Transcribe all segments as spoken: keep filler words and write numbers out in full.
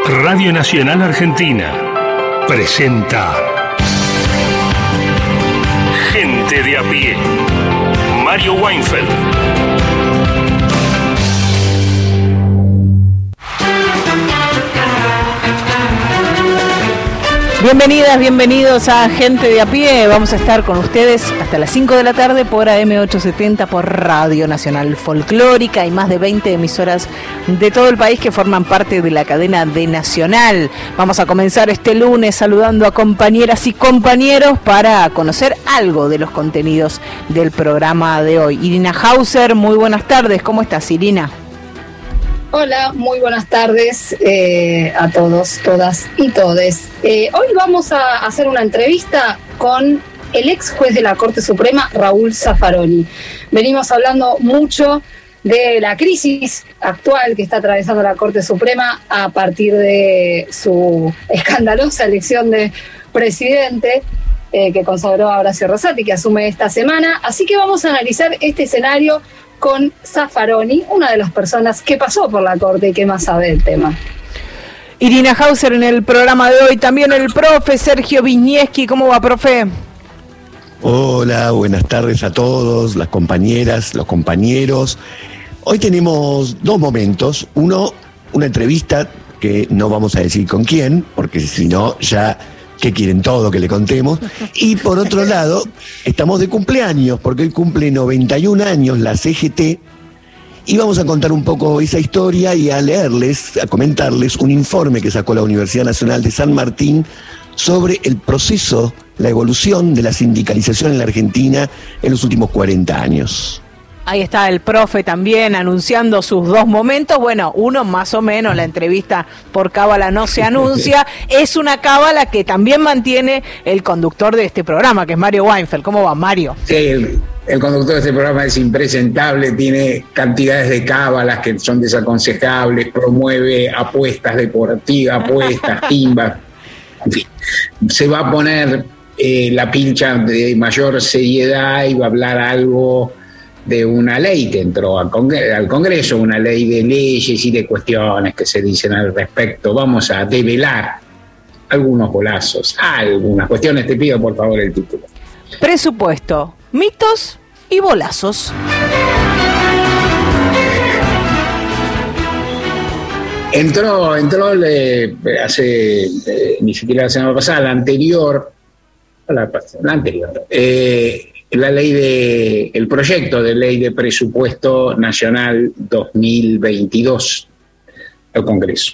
Radio Nacional Argentina presenta Gente de a pie. Mario Weinfeld. Bienvenidas, bienvenidos a Gente de a pie. Vamos a estar con ustedes hasta las cinco de la tarde por A M ochocientos setenta por Radio Nacional Folclórica y más de veinte emisoras de todo el país que forman parte de la cadena de Nacional. Vamos a comenzar este lunes saludando a compañeras y compañeros para conocer algo de los contenidos del programa de hoy. Irina Hauser, muy buenas tardes. ¿Cómo estás, Irina? Hola, muy buenas tardes eh, a todos, todas y todes. Eh, hoy vamos a hacer una entrevista con el ex juez de la Corte Suprema, Raúl Zaffaroni. Venimos hablando mucho de la crisis actual que está atravesando la Corte Suprema a partir de su escandalosa elección de presidente eh, que consagró a Horacio Rosati, que asume esta semana. Así que vamos a analizar este escenario con Zaffaroni, una de las personas que pasó por la Corte y que más sabe del tema. Irina Hauser en el programa de hoy, también el profe Sergio Viñeski. ¿Cómo va, profe? Hola, buenas tardes a todos, las compañeras, los compañeros. Hoy tenemos dos momentos. Uno, una entrevista que no vamos a decir con quién, porque si no ya... que quieren todo que le contemos, y por otro lado, estamos de cumpleaños, porque hoy cumple noventa y un años la C G T, y vamos a contar un poco esa historia y a leerles, a comentarles un informe que sacó la Universidad Nacional de San Martín sobre el proceso, la evolución de la sindicalización en la Argentina en los últimos cuarenta años. Ahí está el profe también anunciando sus dos momentos. Bueno, uno más o menos, la entrevista por cábala no se anuncia. Es una cábala que también mantiene el conductor de este programa, que es Mario Weinfeld. ¿Cómo va, Mario? Sí, el, el conductor de este programa es impresentable, tiene cantidades de cábalas que son desaconsejables, promueve apuestas deportivas, apuestas, timbas. En fin, se va a poner eh, la pincha de mayor seriedad y va a hablar algo de una ley que entró al Congreso, al Congreso, una ley de leyes y de cuestiones que se dicen al respecto. Vamos a develar algunos golazos, algunas cuestiones. Te pido por favor el título. Presupuesto, mitos y bolazos. Entró, entró le, hace, eh, ni siquiera la semana pasada, la anterior, la, la anterior, eh, la ley de, el proyecto de ley de presupuesto nacional dos mil veintidós al Congreso.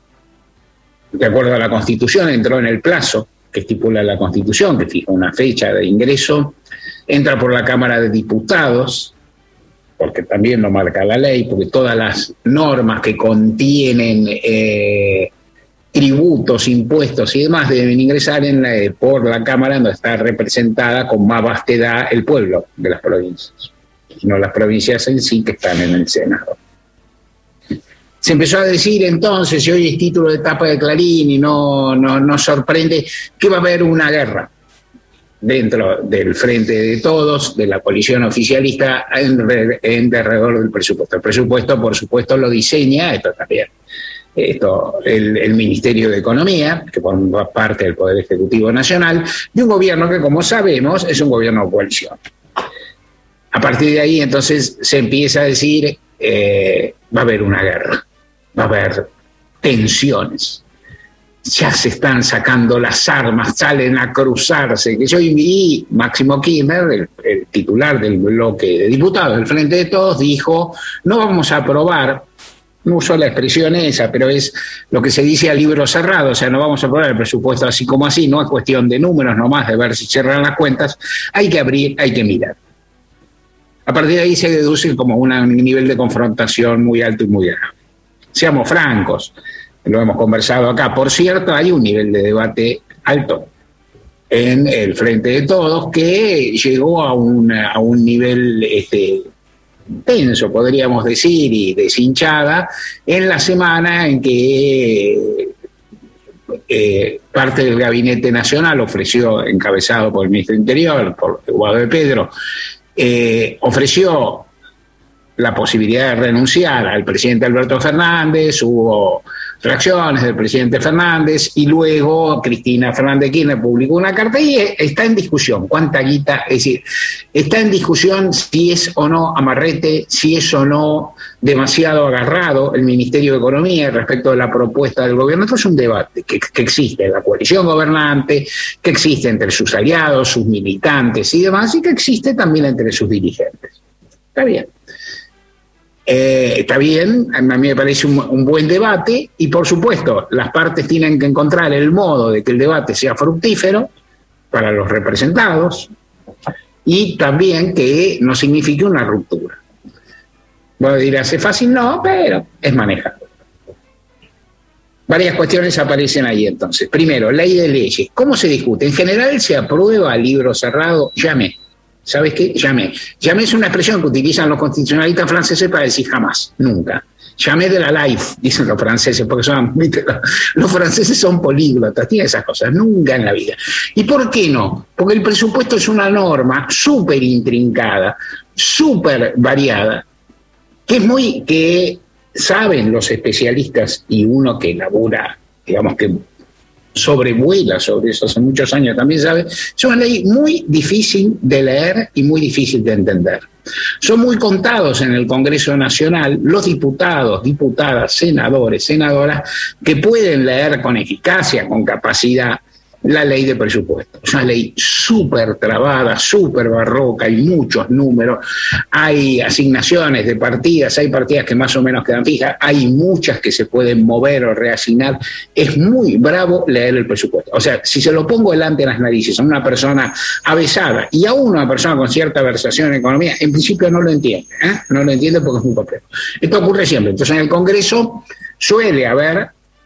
De acuerdo a la Constitución, entró en el plazo que estipula la Constitución, que fija una fecha de ingreso, entra por la Cámara de Diputados, porque también lo marca la ley, porque todas las normas que contienen eh, tributos, impuestos y demás deben ingresar en la, por la Cámara, donde está representada con más vastedad el pueblo de las provincias, y no las provincias en sí que están en el Senado. Se empezó a decir entonces, y hoy es título de tapa de Clarín y no, no, no sorprende, que va a haber una guerra dentro del Frente de Todos, de la coalición oficialista, en, en alrededor del presupuesto. El presupuesto, por supuesto, lo diseña, esto también, Esto, el, el Ministerio de Economía, que forma parte del Poder Ejecutivo Nacional, de un gobierno que, como sabemos, es un gobierno de coalición. A partir de ahí, entonces, se empieza a decir, eh, va a haber una guerra, va a haber tensiones, ya se están sacando las armas, salen a cruzarse, que yo vi, Máximo Kirchner, el, el titular del bloque de diputados del Frente de Todos, dijo, no vamos a aprobar, no usó la expresión esa, pero es lo que se dice a libro cerrado, o sea, no vamos a aprobar el presupuesto así como así, no es cuestión de números nomás, de ver si cierran las cuentas, hay que abrir, hay que mirar. A partir de ahí se deduce como un nivel de confrontación muy alto y muy grave. Seamos francos, lo hemos conversado acá, por cierto, hay un nivel de debate alto en el Frente de Todos que llegó a, una, a un nivel... este tenso, podríamos decir, y deshinchada, en la semana en que eh, parte del Gabinete Nacional ofreció, encabezado por el Ministro del Interior, por Guado de Pedro, eh, ofreció la posibilidad de renunciar al presidente Alberto Fernández, hubo reacciones del presidente Fernández y luego Cristina Fernández de Kirchner publicó una carta y está en discusión cuánta guita, es decir, está en discusión si es o no amarrete, si es o no demasiado agarrado el Ministerio de Economía respecto de la propuesta del gobierno. Esto es un debate que, que existe en la coalición gobernante, que existe entre sus aliados, sus militantes y demás, y que existe también entre sus dirigentes. Está bien. Eh, está bien, a mí me parece un, un buen debate y por supuesto las partes tienen que encontrar el modo de que el debate sea fructífero para los representados y también que no signifique una ruptura. Bueno, dirás, es fácil, no, pero es manejable. Varias cuestiones aparecen ahí entonces. Primero, ley de leyes. ¿Cómo se discute? En general se aprueba libro cerrado, llame. ¿Sabes qué? Jamais. Jamais es una expresión que utilizan los constitucionalistas franceses para decir jamás, nunca. Jamais de la life, dicen los franceses, porque son, ¿viste? Los franceses son políglotas, tienen esas cosas, nunca en la vida. ¿Y por qué no? Porque el presupuesto es una norma súper intrincada, súper variada, que es muy, que saben los especialistas y uno que labura, digamos que sobrevuela sobre eso hace muchos años también sabe, es una ley muy difícil de leer y muy difícil de entender. Son muy contados en el Congreso Nacional los diputados, diputadas, senadores, senadoras que pueden leer con eficacia, con capacidad, la ley de presupuesto. Es una ley súper trabada, súper barroca, hay muchos números, hay asignaciones de partidas, hay partidas que más o menos quedan fijas, hay muchas que se pueden mover o reasignar. Es muy bravo leer el presupuesto. O sea, si se lo pongo delante de las narices a una persona avesada y a una persona con cierta versación en economía, en principio no lo entiende, ¿eh? No lo entiende porque es muy complejo. Esto ocurre siempre. Entonces en el Congreso suele haber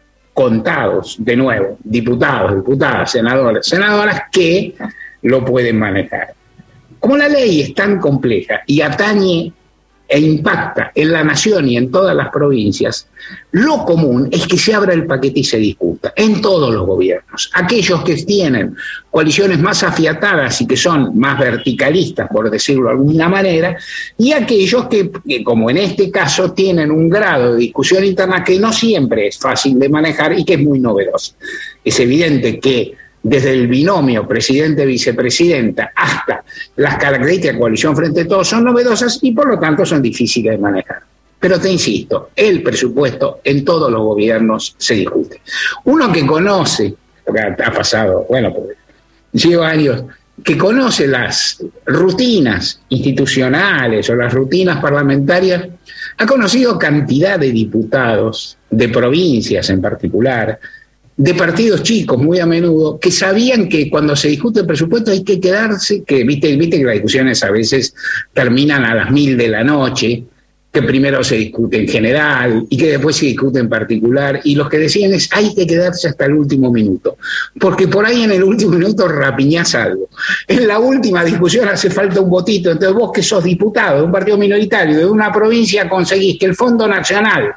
contados, de nuevo, diputados, diputadas, senadores, senadoras que lo pueden manejar. Como la ley es tan compleja y atañe e impacta en la nación y en todas las provincias, lo común es que se abra el paquete y se discuta en todos los gobiernos. Aquellos que tienen coaliciones más afiatadas y que son más verticalistas, por decirlo de alguna manera, y aquellos que, que, como en este caso, tienen un grado de discusión interna que no siempre es fácil de manejar y que es muy novedoso. Es evidente que desde el binomio presidente-vicepresidenta hasta las características de coalición frente a todos son novedosas y por lo tanto son difíciles de manejar. Pero te insisto, el presupuesto en todos los gobiernos se discute. Uno que conoce, porque ha pasado, bueno, porque llevo años, que conoce las rutinas institucionales o las rutinas parlamentarias, ha conocido cantidad de diputados, de provincias en particular, de partidos chicos muy a menudo, que sabían que cuando se discute el presupuesto hay que quedarse, que viste, viste que las discusiones a veces terminan a las mil de la noche, que primero se discute en general y que después se discute en particular, y los que decían es hay que quedarse hasta el último minuto, porque por ahí en el último minuto rapiñás algo. En la última discusión hace falta un votito, entonces vos que sos diputado de un partido minoritario, de una provincia, conseguís que el Fondo Nacional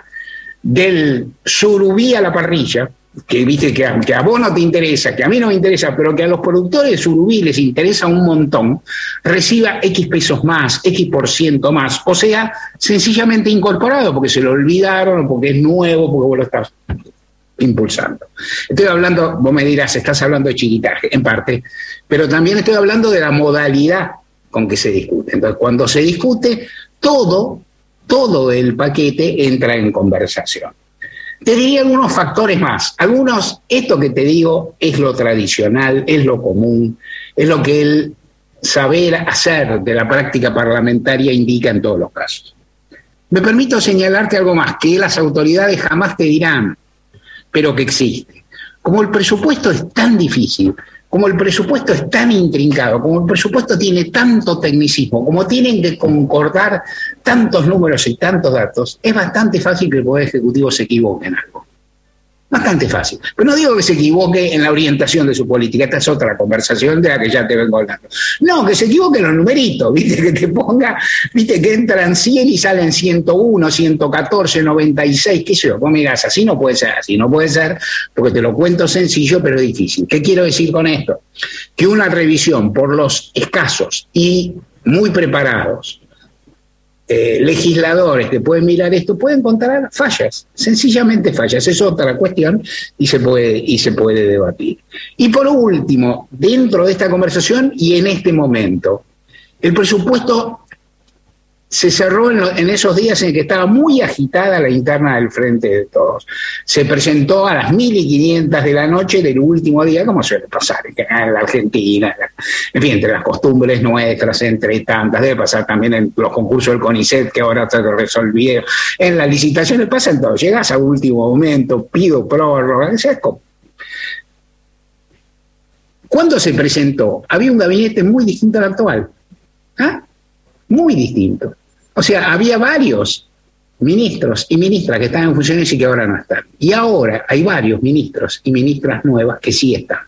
del Surubí a la parrilla, que viste que a, que a vos no te interesa, que a mí no me interesa, pero que a los productores de surubí les interesa un montón, reciba X pesos más, X por ciento más, o sea, sencillamente incorporado, porque se lo olvidaron, o porque es nuevo, porque vos lo estás impulsando. Estoy hablando, vos me dirás, estás hablando de chiquitaje, en parte, pero también estoy hablando de la modalidad con que se discute. Entonces, cuando se discute, todo, todo el paquete entra en conversación. Te diría algunos factores más. Algunos, esto que te digo es lo tradicional, es lo común, es lo que el saber hacer de la práctica parlamentaria indica en todos los casos. Me permito señalarte algo más, que las autoridades jamás te dirán, pero que existe. Como el presupuesto es tan difícil, como el presupuesto es tan intrincado, como el presupuesto tiene tanto tecnicismo, como tienen que concordar tantos números y tantos datos, es bastante fácil que el Poder Ejecutivo se equivoque en algo. Bastante fácil. Pero no digo que se equivoque en la orientación de su política, esta es otra conversación de la que ya te vengo hablando. No, que se equivoque en los numeritos, viste, que te ponga, viste, que entran cien y salen ciento uno, ciento catorce, noventa y seis, qué sé yo. Vos mirás, así no puede ser, así no puede ser, porque te lo cuento sencillo, pero difícil. ¿Qué quiero decir con esto? Que una revisión por los escasos y muy preparados eh, legisladores que pueden mirar esto pueden encontrar fallas, sencillamente fallas. Es otra cuestión y se puede, y se puede debatir. Y por último, dentro de esta conversación y en este momento, el presupuesto se cerró en, lo, en esos días en que estaba muy agitada la interna del Frente de Todos. Se presentó a las mil y quinientas de la noche del último día, como suele pasar en general en la Argentina, en fin, entre las costumbres nuestras, entre tantas, debe pasar también en los concursos del CONICET que ahora se resolvieron, en las licitaciones pasa en todo, llegas a último momento, pido prórroga, es como... Cuando se presentó, había un gabinete muy distinto al actual, ¿ah? Muy distinto. O sea, había varios ministros y ministras que estaban en funciones y que ahora no están. Y ahora hay varios ministros y ministras nuevas que sí están.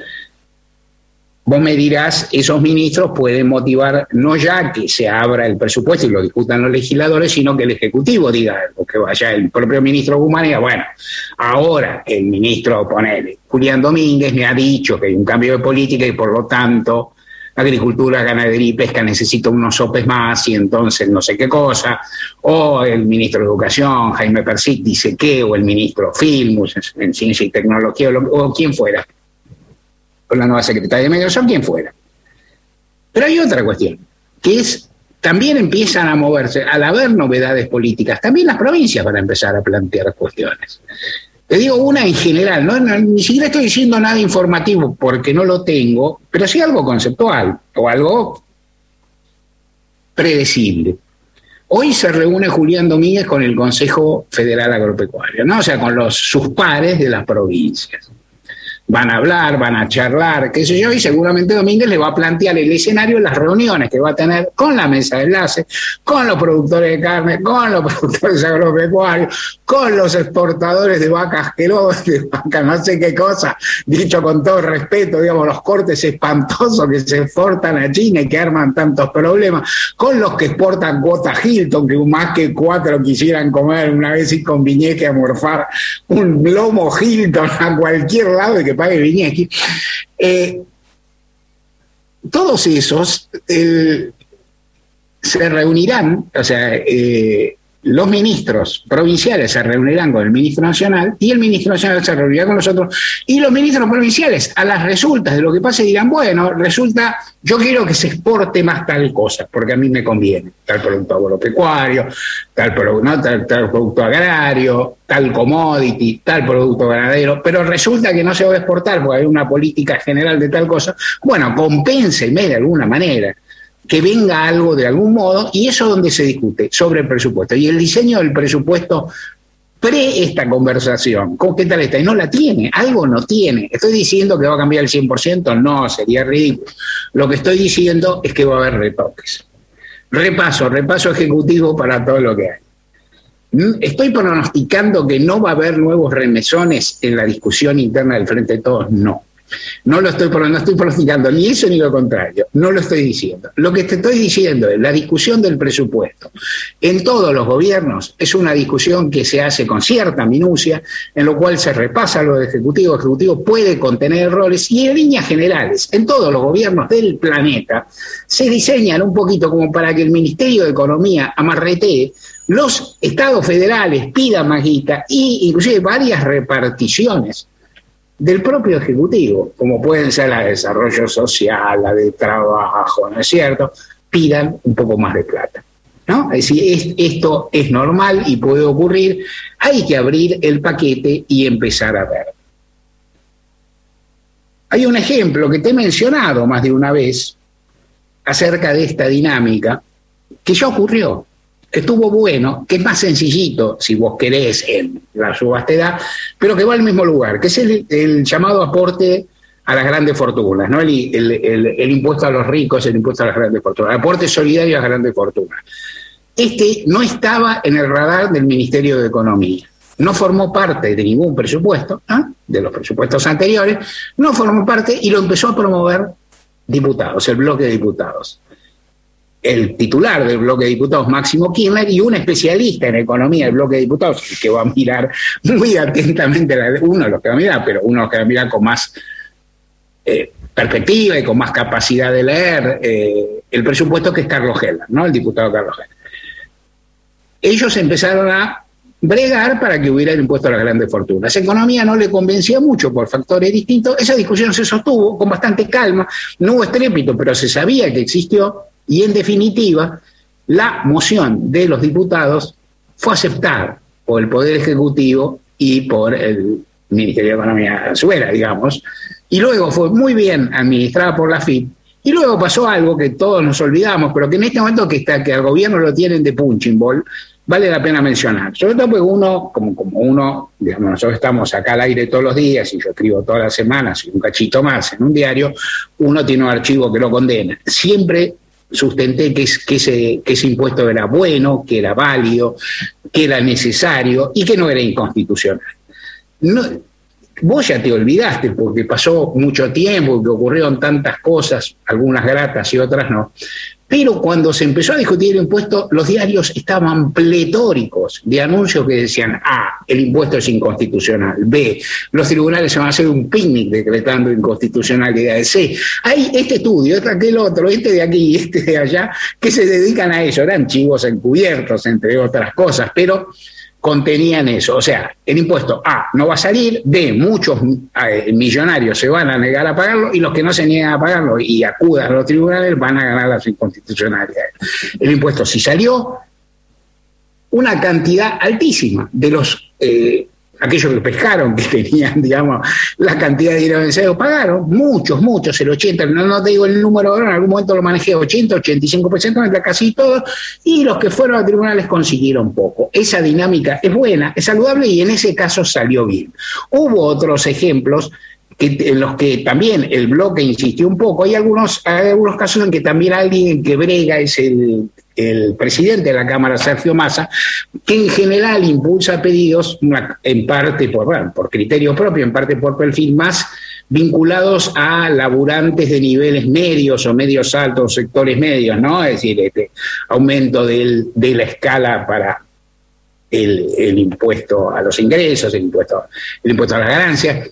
Vos me dirás, esos ministros pueden motivar no ya que se abra el presupuesto y lo discutan los legisladores, sino que el Ejecutivo diga algo, que vaya el propio ministro Guzmán y diga, bueno, ahora el ministro, ponele, Julián Domínguez me ha dicho que hay un cambio de política y por lo tanto agricultura, ganadería y pesca necesita unos sopes más y entonces no sé qué cosa, o el ministro de Educación, Jaime Persic, dice qué, o el ministro Filmus, en Ciencia y Tecnología, o, lo, o quien fuera, o la nueva secretaria de Medios, o quien fuera. Pero hay otra cuestión, que es, también empiezan a moverse, al haber novedades políticas, también las provincias van a empezar a plantear cuestiones. Te digo una en general, ¿no? No, ni siquiera estoy diciendo nada informativo porque no lo tengo, pero sí algo conceptual o algo predecible. Hoy se reúne Julián Domínguez con el Consejo Federal Agropecuario, ¿no? O sea, con los, sus pares de las provincias. Van a hablar, van a charlar, qué sé yo, y seguramente Domínguez le va a plantear el escenario de las reuniones que va a tener con la mesa de enlace, con los productores de carne, con los productores agropecuarios, con los exportadores de vacas asquerosas, de vacas no sé qué cosa, dicho con todo respeto, digamos, los cortes espantosos que se exportan a China y que arman tantos problemas, con los que exportan cuota Hilton, que más que cuatro quisieran comer una vez y con Viñeque a morfar un lomo Hilton a cualquier lado y que pague Viñeque. Eh, todos esos eh, se reunirán, o sea, eh, los ministros provinciales se reunirán con el ministro nacional y el ministro nacional se reunirá con los otros, y los ministros provinciales a las resultas de lo que pase dirán, bueno, resulta, yo quiero que se exporte más tal cosa, porque a mí me conviene, tal producto agropecuario, tal, ¿no? tal, tal producto agrario, tal commodity, tal producto ganadero, pero resulta que no se va a exportar porque hay una política general de tal cosa, bueno, compénseme de alguna manera, que venga algo de algún modo, y eso es donde se discute, sobre el presupuesto. Y el diseño del presupuesto pre esta conversación, ¿qué tal está? Y no la tiene, algo no tiene. ¿Estoy diciendo que va a cambiar el cien por ciento? No, sería ridículo. Lo que estoy diciendo es que va a haber retoques. Repaso, repaso ejecutivo para todo lo que hay. ¿Estoy pronosticando que no va a haber nuevos remesones en la discusión interna del Frente de Todos? No. No lo estoy, no estoy pronosticando ni eso ni lo contrario, no lo estoy diciendo. Lo que te estoy diciendo es la discusión del presupuesto en todos los gobiernos es una discusión que se hace con cierta minucia, en lo cual se repasa lo de Ejecutivo. Ejecutivo puede contener errores y en líneas generales, en todos los gobiernos del planeta, se diseñan un poquito como para que el Ministerio de Economía amarretee, los estados federales pidan más guita e inclusive varias reparticiones del propio Ejecutivo, como pueden ser la de desarrollo social, la de trabajo, ¿no es cierto?, pidan un poco más de plata, ¿no? Es decir, es, esto es normal y puede ocurrir, hay que abrir el paquete y empezar a ver. Hay un ejemplo que te he mencionado más de una vez acerca de esta dinámica, que ya ocurrió, que estuvo bueno, que es más sencillito, si vos querés, en la subastedad, pero que va al mismo lugar, que es el, el llamado aporte a las grandes fortunas, ¿no? El, el, el, el impuesto a los ricos, el impuesto a las grandes fortunas, el aporte solidario a las grandes fortunas. Este no estaba en el radar del Ministerio de Economía, no formó parte de ningún presupuesto, ¿eh? de los presupuestos anteriores, no formó parte y lo empezó a promover diputados, el bloque de diputados. El titular del bloque de diputados, Máximo Kirchner, y un especialista en economía del bloque de diputados, que va a mirar muy atentamente, uno de los que va a mirar, pero uno de los que va a mirar con más eh, perspectiva y con más capacidad de leer eh, el presupuesto, que es Carlos Heller, ¿no? El diputado Carlos Heller. ellos empezaron a bregar para que hubiera el impuesto a las grandes fortunas. Esa economía no le convencía mucho por factores distintos. Esa discusión se sostuvo con bastante calma, no hubo estrépito, pero se sabía que existió, y en definitiva, la moción de los diputados fue aceptada por el Poder Ejecutivo y por el Ministerio de Economía a su vez, digamos, y luego fue muy bien administrada por la F I P. Y luego pasó algo que todos nos olvidamos, pero que en este momento que está que al gobierno lo tienen de punching ball, vale la pena mencionar. Sobre todo porque uno, como, como uno, digamos, nosotros estamos acá al aire todos los días y yo escribo todas las semanas y un cachito más en un diario, uno tiene un archivo que lo condena. Siempre sustenté que, es, que, ese, que ese impuesto era bueno, que era válido, que era necesario y que no era inconstitucional. No, vos ya te olvidaste porque pasó mucho tiempo, que ocurrieron tantas cosas, algunas gratas y otras no. Pero cuando se empezó a discutir el impuesto, los diarios estaban pletóricos de anuncios que decían: A, el impuesto es inconstitucional; B, los tribunales se van a hacer un picnic decretando inconstitucionalidad; C, hay este estudio, este aquel otro, este de aquí y este de allá, que se dedican a eso. Eran chivos encubiertos, entre otras cosas, pero contenían eso. O sea, el impuesto A no va a salir, B, muchos eh, millonarios se van a negar a pagarlo y los que no se niegan a pagarlo y acudan a los tribunales van a ganar las inconstitucionalidades. El impuesto sí salió, una cantidad altísima de los... Eh, aquellos que pescaron, que tenían, digamos, la cantidad de dinero necesario, pagaron, muchos, muchos, el ochenta, no, no te digo el número, en algún momento lo manejé, ochenta, ochenta y cinco por ciento, entre casi todos, y los que fueron a tribunales consiguieron poco. Esa dinámica es buena, es saludable y en ese caso salió bien. Hubo otros ejemplos que, en los que también el bloque insistió un poco. Hay algunos, hay algunos casos en que también alguien que brega es el... el presidente de la Cámara, Sergio Massa, que en general impulsa pedidos, una, en parte por, bueno, por criterio propio, en parte por perfil, más vinculados a laburantes de niveles medios o medios altos, sectores medios, ¿no? Es decir, este aumento del, de la escala para el, el impuesto a los ingresos, el impuesto, el impuesto a las ganancias.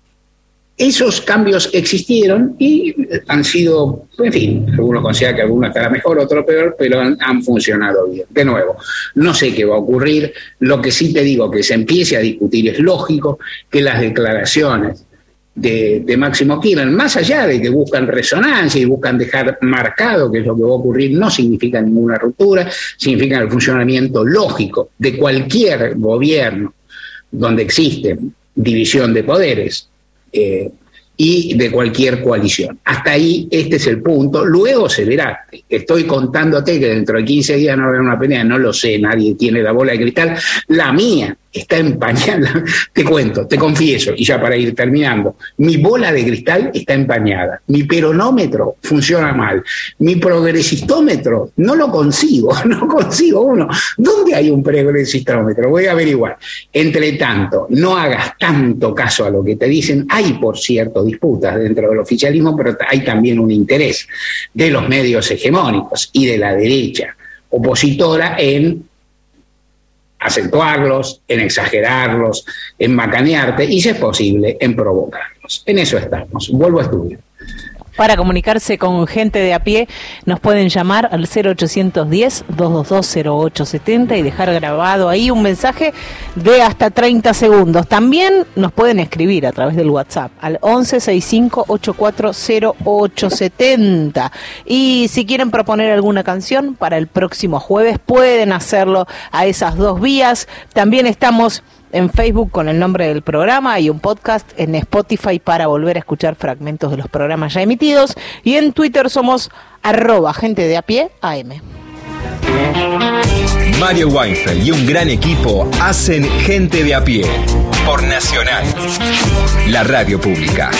Esos cambios existieron y han sido, en fin, algunos consideran que alguno estará mejor, otro peor, pero han, han funcionado bien. De nuevo, no sé qué va a ocurrir. Lo que sí te digo que se empiece a discutir es lógico que las declaraciones de, de Máximo Kirchner, más allá de que buscan resonancia y buscan dejar marcado que es lo que va a ocurrir, no significa ninguna ruptura, significa el funcionamiento lógico de cualquier gobierno donde existe división de poderes, Eh, y de cualquier coalición. Hasta ahí, este es el punto. Luego se verá. Estoy contándote que dentro de quince días no habrá una pelea, no lo sé, nadie tiene la bola de cristal. La mía está empañada. Te cuento, te confieso, y ya para ir terminando, mi bola de cristal está empañada. Mi peronómetro funciona mal. Mi progresistómetro no lo consigo, no consigo uno. ¿Dónde hay un progresistómetro? Voy a averiguar. Entre tanto, no hagas tanto caso a lo que te dicen. Hay, por cierto, disputas dentro del oficialismo, pero hay también un interés de los medios hegemónicos y de la derecha opositora en acentuarlos, en exagerarlos, en macanearte y, si es posible, en provocarlos. En eso estamos. Vuelvo a estudiar. Para comunicarse con gente de a pie, nos pueden llamar al cero ochocientos diez, doscientos veintidós, cero ocho setenta y dejar grabado ahí un mensaje de hasta treinta segundos. También nos pueden escribir a través del WhatsApp al once sesenta y cinco ochenta y cuatro cero ocho setenta. Y si quieren proponer alguna canción para el próximo jueves, pueden hacerlo a esas dos vías. También estamos en Facebook con el nombre del programa y un podcast en Spotify para volver a escuchar fragmentos de los programas ya emitidos, y en Twitter somos arroba gente de a pie A M. Mario Weinfeld y un gran equipo hacen Gente de a Pie por Nacional, la radio pública.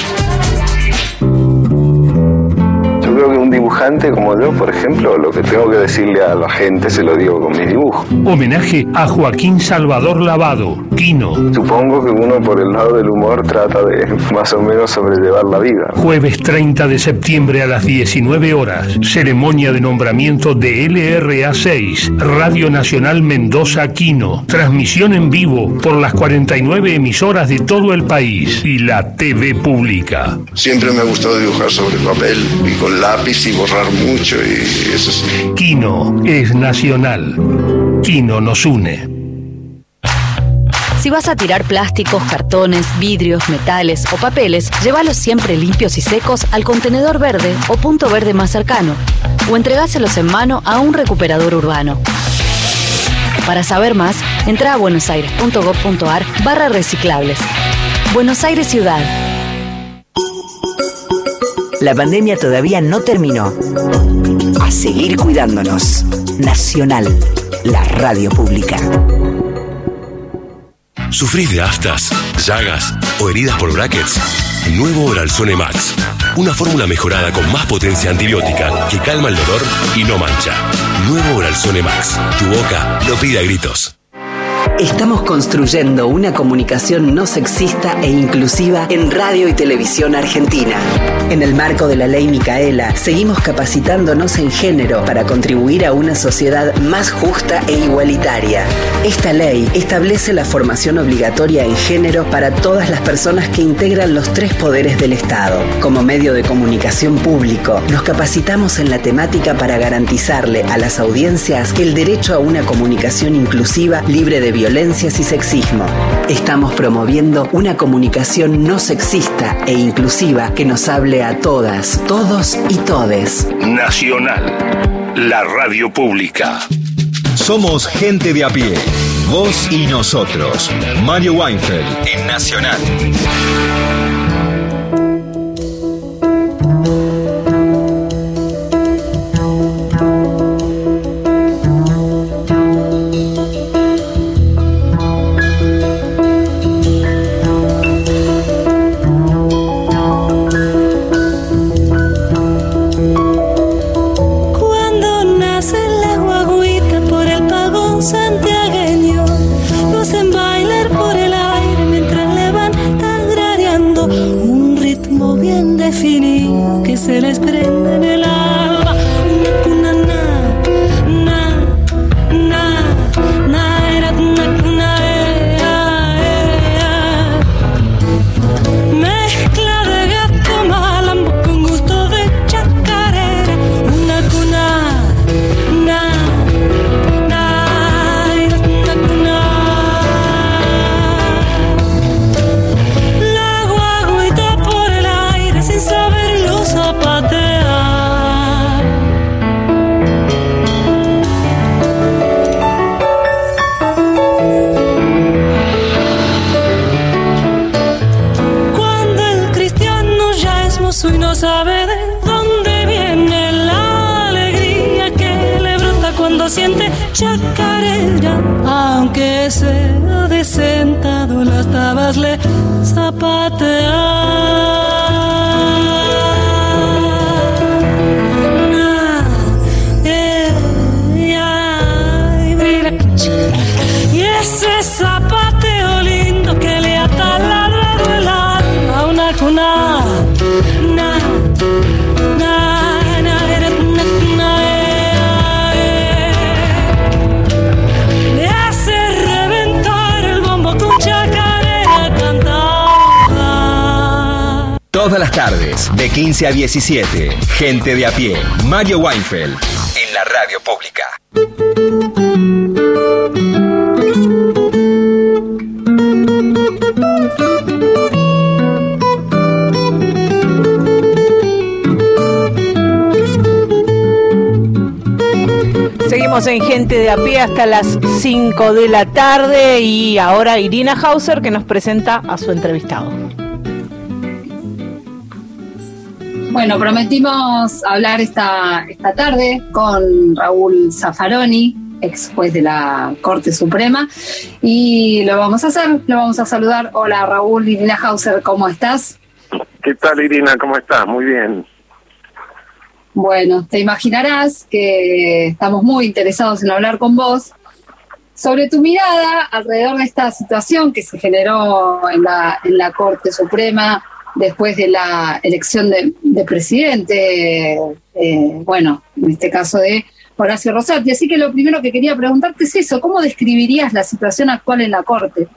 Yo creo que un dibujante como yo, por ejemplo, lo que tengo que decirle a la gente se lo digo con mis dibujos. Homenaje a Joaquín Salvador Lavado, Quino. Supongo que uno por el lado del humor trata de más o menos sobrellevar la vida. Jueves treinta de septiembre a las diecinueve horas, ceremonia de nombramiento de L R A seis, Radio Nacional Mendoza Quino. Transmisión en vivo por las cuarenta y nueve emisoras de todo el país y la T V pública. Siempre me ha gustado dibujar sobre papel y con lápiz sí, borrar mucho y eso sí. Quino es nacional. Quino nos une. Si vas a tirar plásticos, cartones, vidrios, metales o papeles, llévalos siempre limpios y secos al contenedor verde o punto verde más cercano, o entregáselos en mano a un recuperador urbano. Para saber más, entra a buenosaires.gov.ar barra reciclables. Buenos Aires Ciudad. La pandemia todavía no terminó. A seguir cuidándonos. Nacional, la radio pública. ¿Sufrís de aftas, llagas o heridas por brackets? Nuevo Oralzone Max. Una fórmula mejorada con más potencia antibiótica que calma el dolor y no mancha. Nuevo Oralzone Max. Tu boca lo pide a gritos. Estamos construyendo una comunicación no sexista e inclusiva en radio y televisión argentina. En el marco de la Ley Micaela, seguimos capacitándonos en género para contribuir a una sociedad más justa e igualitaria. Esta ley establece la formación obligatoria en género para todas las personas que integran los tres poderes del Estado. Como medio de comunicación público, nos capacitamos en la temática para garantizarle a las audiencias el derecho a una comunicación inclusiva, libre de violencias y sexismo. Estamos promoviendo una comunicación no sexista e inclusiva que nos hable a todas, todos y todes. Nacional, la radio pública. Somos gente de a pie. Vos y nosotros. Mario Weinfeld en Nacional. Se les prende en el alma una na, na, na, na, era una cuna, ea, ea. Mezcla de gato malambo con gusto de chacarera, una cuna, na, na, era una cuna. La guaguita por el aire sin saberlo zapatear. Cuando el cristiano ya es mozo y no sabe de dónde viene la alegría que le brota cuando siente chacarera, aunque sea de sentado las tabas le zapatean. Y ese zapateo lindo que le ha taladrado el alma a una cuna, na, na, na, era una cuna, eh, eh. Le hace reventar el bombo con chacarera cantada. Todas las tardes, de quince a diecisiete, gente de a pie. Mario Weinfeld en la radio pública. Seguimos en Gente de a Pie hasta las cinco de la tarde y ahora Irina Hauser que nos presenta a su entrevistado. Bueno, prometimos hablar esta, esta tarde con Raúl Zaffaroni, ex juez de la Corte Suprema, y lo vamos a hacer, lo vamos a saludar. Hola Raúl, Irina Hauser, ¿cómo estás? ¿Qué tal, Irina? ¿Cómo estás? Muy bien. Bueno, te imaginarás que estamos muy interesados en hablar con vos sobre tu mirada alrededor de esta situación que se generó en la, en la Corte Suprema después de la elección de, de presidente, eh, bueno, en este caso de Horacio Rosati. Así que lo primero que quería preguntarte es eso, ¿cómo describirías la situación actual en la Corte?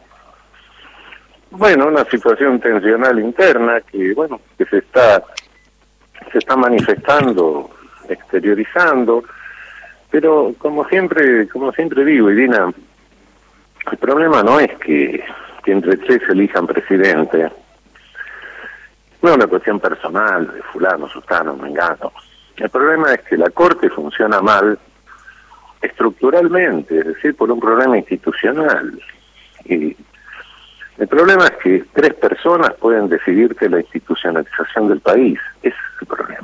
Bueno, una situación tensional interna que, bueno, que se está se está manifestando, exteriorizando, pero como siempre, como siempre digo, Irina, el problema no es que, que entre tres elijan presidente, no es una cuestión personal de fulano, sutano, mengano. El problema es que la Corte funciona mal estructuralmente, es decir, por un problema institucional. Y el problema es que tres personas pueden decidirte la institucionalización del país. Ese es el problema.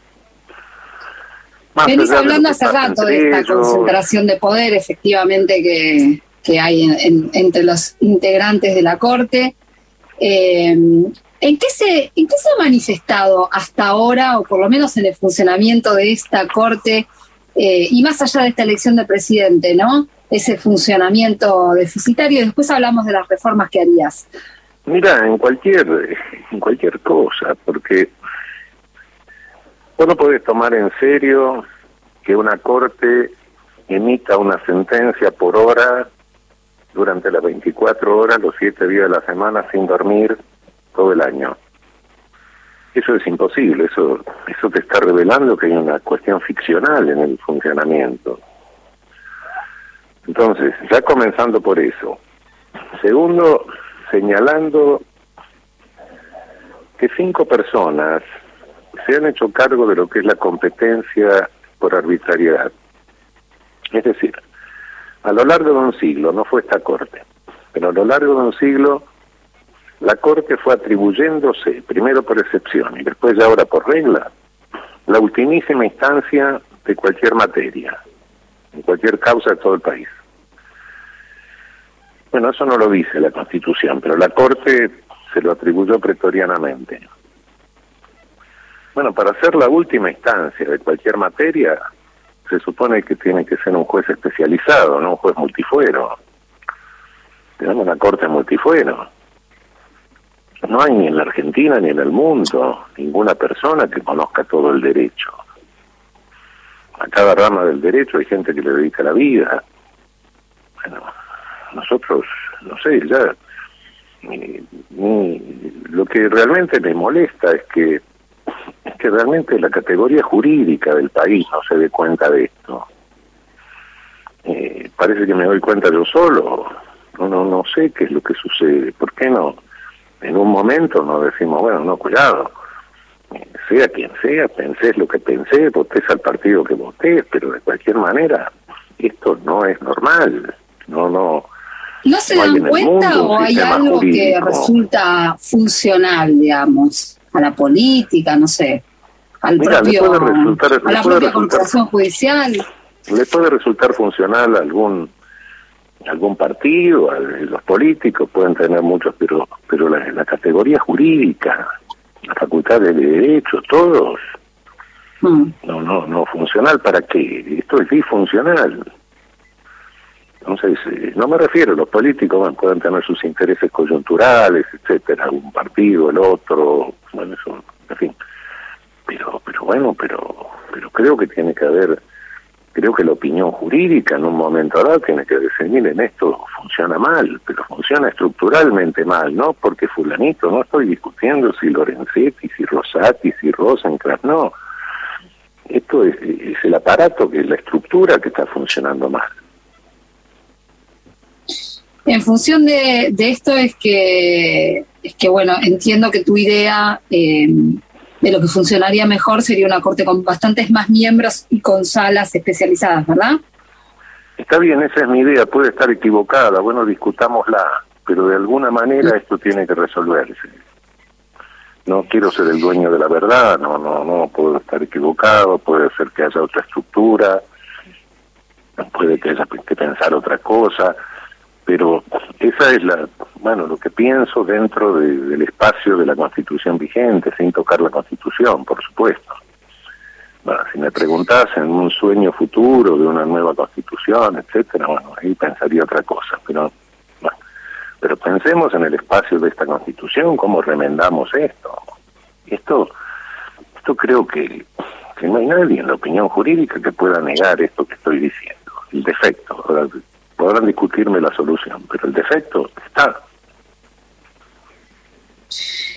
Más Venís hablando hace rato de esta ellos... concentración de poder, efectivamente, que, que hay en, en, entre los integrantes de la Corte. Eh, ¿en, qué se, ¿En qué se ha manifestado hasta ahora, o por lo menos en el funcionamiento de esta Corte, eh, y más allá de esta elección de presidente, ¿no? Ese funcionamiento deficitario, y después hablamos de las reformas que harías? Mira, en cualquier, en cualquier cosa, porque vos no podés tomar en serio que una corte emita una sentencia por hora durante las veinticuatro horas, los siete días de la semana, sin dormir todo el año. Eso es imposible, eso, eso te está revelando que hay una cuestión ficcional en el funcionamiento. Entonces, ya comenzando por eso. Segundo, señalando que cinco personas se han hecho cargo de lo que es la competencia por arbitrariedad. Es decir, a lo largo de un siglo, no fue esta Corte, pero a lo largo de un siglo, la Corte fue atribuyéndose, primero por excepción y después ya ahora por regla, la ultimísima instancia de cualquier materia, en cualquier causa de todo el país. Bueno, eso no lo dice la Constitución, pero la Corte se lo atribuyó pretorianamente. Bueno, para ser la última instancia de cualquier materia, se supone que tiene que ser un juez especializado, no un juez multifuero. Tenemos una Corte multifuero. No hay ni en la Argentina ni en el mundo ninguna persona que conozca todo el derecho. A cada rama del derecho hay gente que le dedica la vida. Bueno, nosotros, no sé, ya... Ni, ni, lo que realmente me molesta es que es que realmente la categoría jurídica del país no se dé cuenta de esto. Eh, parece que me doy cuenta yo solo. No, no, no sé qué es lo que sucede. ¿Por qué no? En un momento nos decimos, bueno, no, cuidado, eh, sea quien sea, pensés lo que pensé, votés al partido que votés, pero de cualquier manera esto no es normal. No, no. ¿No se dan cuenta o hay algo que resulta funcional, digamos, a la política, no sé, al Mira, propio, le puede resultar, a la propia corporación judicial? Le puede resultar funcional a algún algún partido, a los políticos pueden tener muchos, pero pero la, la categoría jurídica, la facultad de derecho, todos, mm. no, no, no funcional. ¿Para qué? Esto es disfuncional. Entonces, eh, no me refiero, los políticos bueno, pueden tener sus intereses coyunturales, etcétera, un partido, el otro, bueno, eso, en fin. Pero, pero bueno, pero, pero creo que tiene que haber, creo que la opinión jurídica en un momento dado tiene que decir, miren, esto funciona mal, pero funciona estructuralmente mal, ¿no? Porque fulanito, no estoy discutiendo si Lorenzetti, si Rosati, si Rosencrantz, no. Esto es, es el aparato, que es la estructura que está funcionando mal. En función de, de esto es que, es que, bueno, entiendo que tu idea eh, de lo que funcionaría mejor sería una corte con bastantes más miembros y con salas especializadas, ¿verdad? Está bien, esa es mi idea, puede estar equivocada, bueno, discutámosla, pero de alguna manera esto tiene que resolverse. No quiero ser el dueño de la verdad, no, no, no, puedo estar equivocado, puede ser que haya otra estructura, puede que haya que pensar otra cosa, pero esa es la, bueno, lo que pienso dentro de, del espacio de la Constitución vigente, sin tocar la Constitución, por supuesto. Bueno, si me preguntás en un sueño futuro de una nueva Constitución, etcétera, bueno, ahí pensaría otra cosa, pero bueno, pero pensemos en el espacio de esta Constitución, cómo remendamos esto. Esto, esto creo que, que no hay nadie en la opinión jurídica que pueda negar esto que estoy diciendo, el defecto. Ahora, podrán discutirme la solución, pero el defecto está.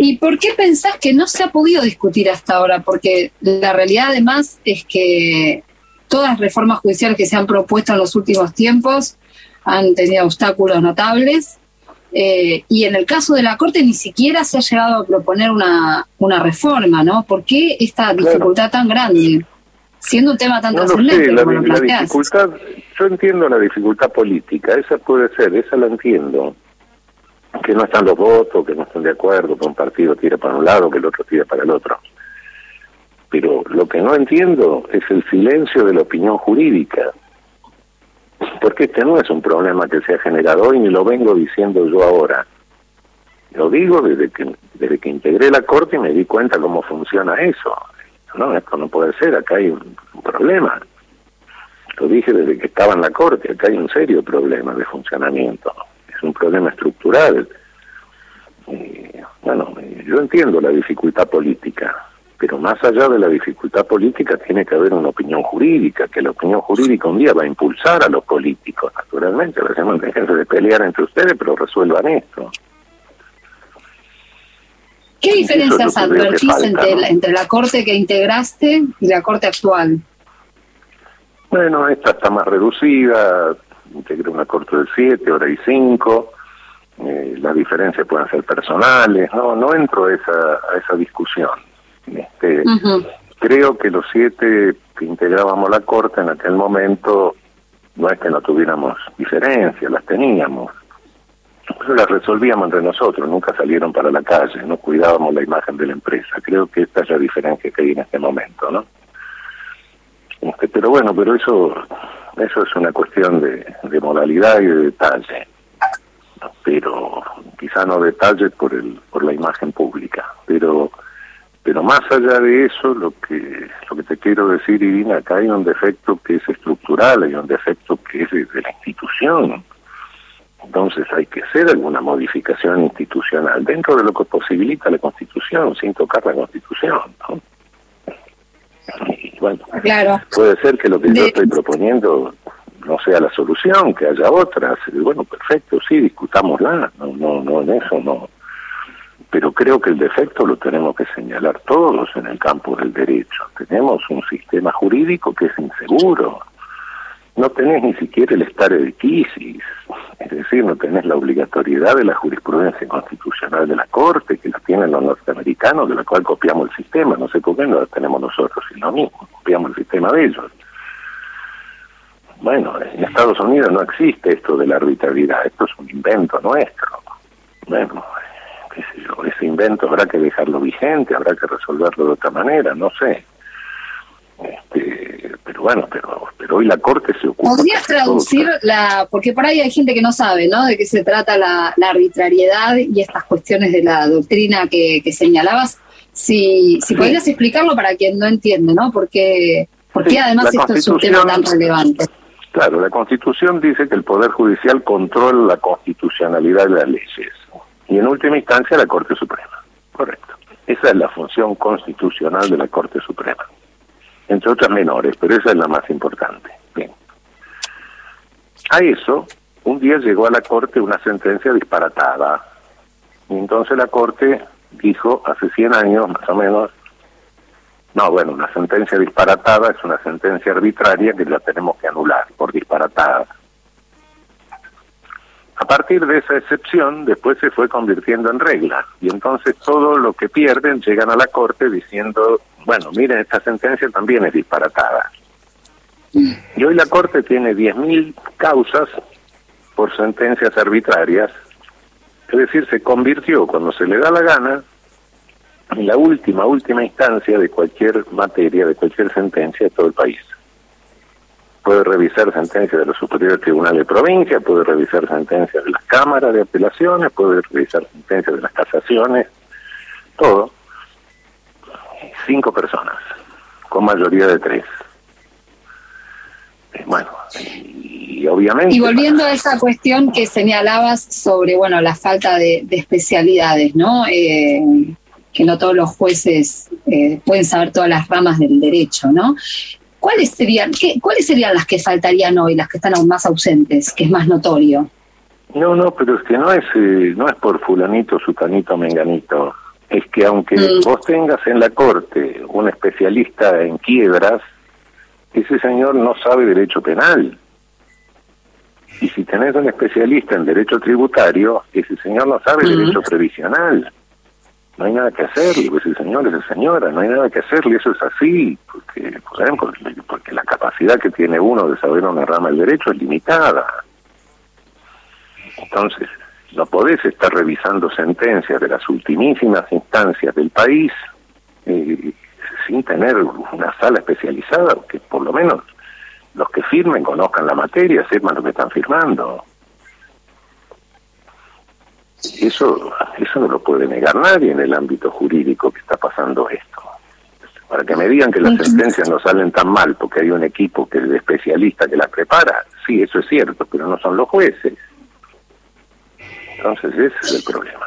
¿Y por qué pensás que no se ha podido discutir hasta ahora? Porque la realidad además es que todas las reformas judiciales que se han propuesto en los últimos tiempos han tenido obstáculos notables, eh, y en el caso de la Corte ni siquiera se ha llegado a proponer una, una reforma, ¿no? ¿Por qué esta dificultad tan grande? Siendo un tema tan no trascendente lo sé, como la, lo la planteás. dificultad, yo entiendo la dificultad política, esa puede ser, esa la entiendo. Que no están los votos, que no están de acuerdo, que un partido tira para un lado, que el otro tira para el otro. Pero lo que no entiendo es el silencio de la opinión jurídica. Porque este no es un problema que se ha generado hoy, ni lo vengo diciendo yo ahora. Lo digo desde que desde que integré la Corte y me di cuenta cómo funciona eso. No, esto no puede ser, acá hay un, un problema. Lo dije desde que estaba en la Corte, acá hay un serio problema de funcionamiento. Es un problema estructural. Y, bueno, yo entiendo la dificultad política, pero más allá de la dificultad política tiene que haber una opinión jurídica, que la opinión jurídica un día va a impulsar a los políticos, naturalmente. A veces no dejen de pelear entre ustedes, pero resuelvan esto. ¿Qué diferencias es advertís falta, entre, ¿no? la, entre la Corte que integraste y la Corte actual? Bueno, esta está más reducida, integré una Corte de siete, ahora hay cinco, eh, las diferencias pueden ser personales, no no entro a esa, a esa discusión. Este, uh-huh. Creo que los siete que integrábamos la Corte en aquel momento no es que no tuviéramos diferencias, las teníamos. Pero las resolvíamos entre nosotros, nunca salieron para la calle, no cuidábamos la imagen de la empresa. Creo que esta es la diferencia que hay en este momento, ¿no? Este, pero bueno, pero eso eso es una cuestión de, de modalidad y de detalle. Pero quizá no detalle por el por la imagen pública. Pero pero más allá de eso, lo que lo que te quiero decir, Irina, acá hay un defecto que es estructural, hay un defecto que es de, de la institución. Entonces hay que hacer alguna modificación institucional dentro de lo que posibilita la Constitución, sin tocar la Constitución, ¿no? Y bueno, claro. Puede ser que lo que de... yo estoy proponiendo no sea la solución, que haya otras. Bueno, perfecto, sí, discutámosla, no, no, no, en eso no. Pero creo que el defecto lo tenemos que señalar todos en el campo del derecho. Tenemos un sistema jurídico que es inseguro. No tenés ni siquiera el stare decisis, es decir, no tenés la obligatoriedad de la jurisprudencia constitucional de la Corte, que la tienen los norteamericanos, de la cual copiamos el sistema. No sé por qué no la tenemos nosotros, es lo mismo, copiamos el sistema de ellos. Bueno, en Estados Unidos no existe esto de la arbitrariedad, esto es un invento nuestro. Bueno, qué sé yo, ese invento habrá que dejarlo vigente, habrá que resolverlo de otra manera, no sé. Este, pero bueno, pero pero hoy la Corte se ocupa. ¿Podrías traducir la, porque por ahí hay gente que no sabe, ¿no?, de qué se trata la, la arbitrariedad y estas cuestiones de la doctrina que, que señalabas? Si, si podrías explicarlo para quien no entiende, ¿no? Porque, porque sí, además esto es un tema tan relevante. Claro, la Constitución dice que el Poder Judicial controla la constitucionalidad de las leyes y en última instancia la Corte Suprema. Correcto. Esa es la función constitucional de la Corte Suprema. Entre otras menores, pero esa es la más importante. Bien. A eso, un día llegó a la Corte una sentencia disparatada. Y entonces la Corte dijo, hace cien años más o menos, no, bueno, una sentencia disparatada es una sentencia arbitraria que la tenemos que anular por disparatada. A partir de esa excepción, después se fue convirtiendo en regla. Y entonces todo lo que pierden llegan a la Corte diciendo, bueno, miren, esta sentencia también es disparatada. Y hoy la Corte tiene diez mil causas por sentencias arbitrarias. Es decir, se convirtió, cuando se le da la gana, en la última, última instancia de cualquier materia, de cualquier sentencia de todo el país. Puede revisar sentencias de los superiores tribunales de provincia, puede revisar sentencias de las cámaras de apelaciones, puede revisar sentencias de las casaciones, todo. Cinco personas, con mayoría de tres. Bueno, y obviamente... Y volviendo a esa cuestión que señalabas sobre, bueno, la falta de, de especialidades, ¿no? Eh, que no todos los jueces eh, pueden saber todas las ramas del derecho, ¿no? ¿Cuáles serían, qué, ¿Cuáles serían las que faltarían hoy, las que están aún más ausentes, que es más notorio? No, no, pero es que no es eh, no es por fulanito, sutanito, menganito. es que aunque mm. vos tengas en la Corte un especialista en quiebras, ese señor no sabe derecho penal. Y si tenés un especialista en derecho tributario, ese señor no sabe mm. derecho previsional. No hay nada que hacerle, ese señor, esa señora, no hay nada que hacerle, eso es así, porque, porque la capacidad que tiene uno de saber una rama del derecho es limitada. Entonces, no podés estar revisando sentencias de las ultimísimas instancias del país eh, sin tener una sala especializada, que por lo menos los que firmen conozcan la materia, sepan lo que están firmando. Eso, eso no lo puede negar nadie en el ámbito jurídico que está pasando esto. Para que me digan que las sentencias no salen tan mal porque hay un equipo que de especialista que las prepara, sí, eso es cierto, pero no son los jueces. Entonces ese es el problema.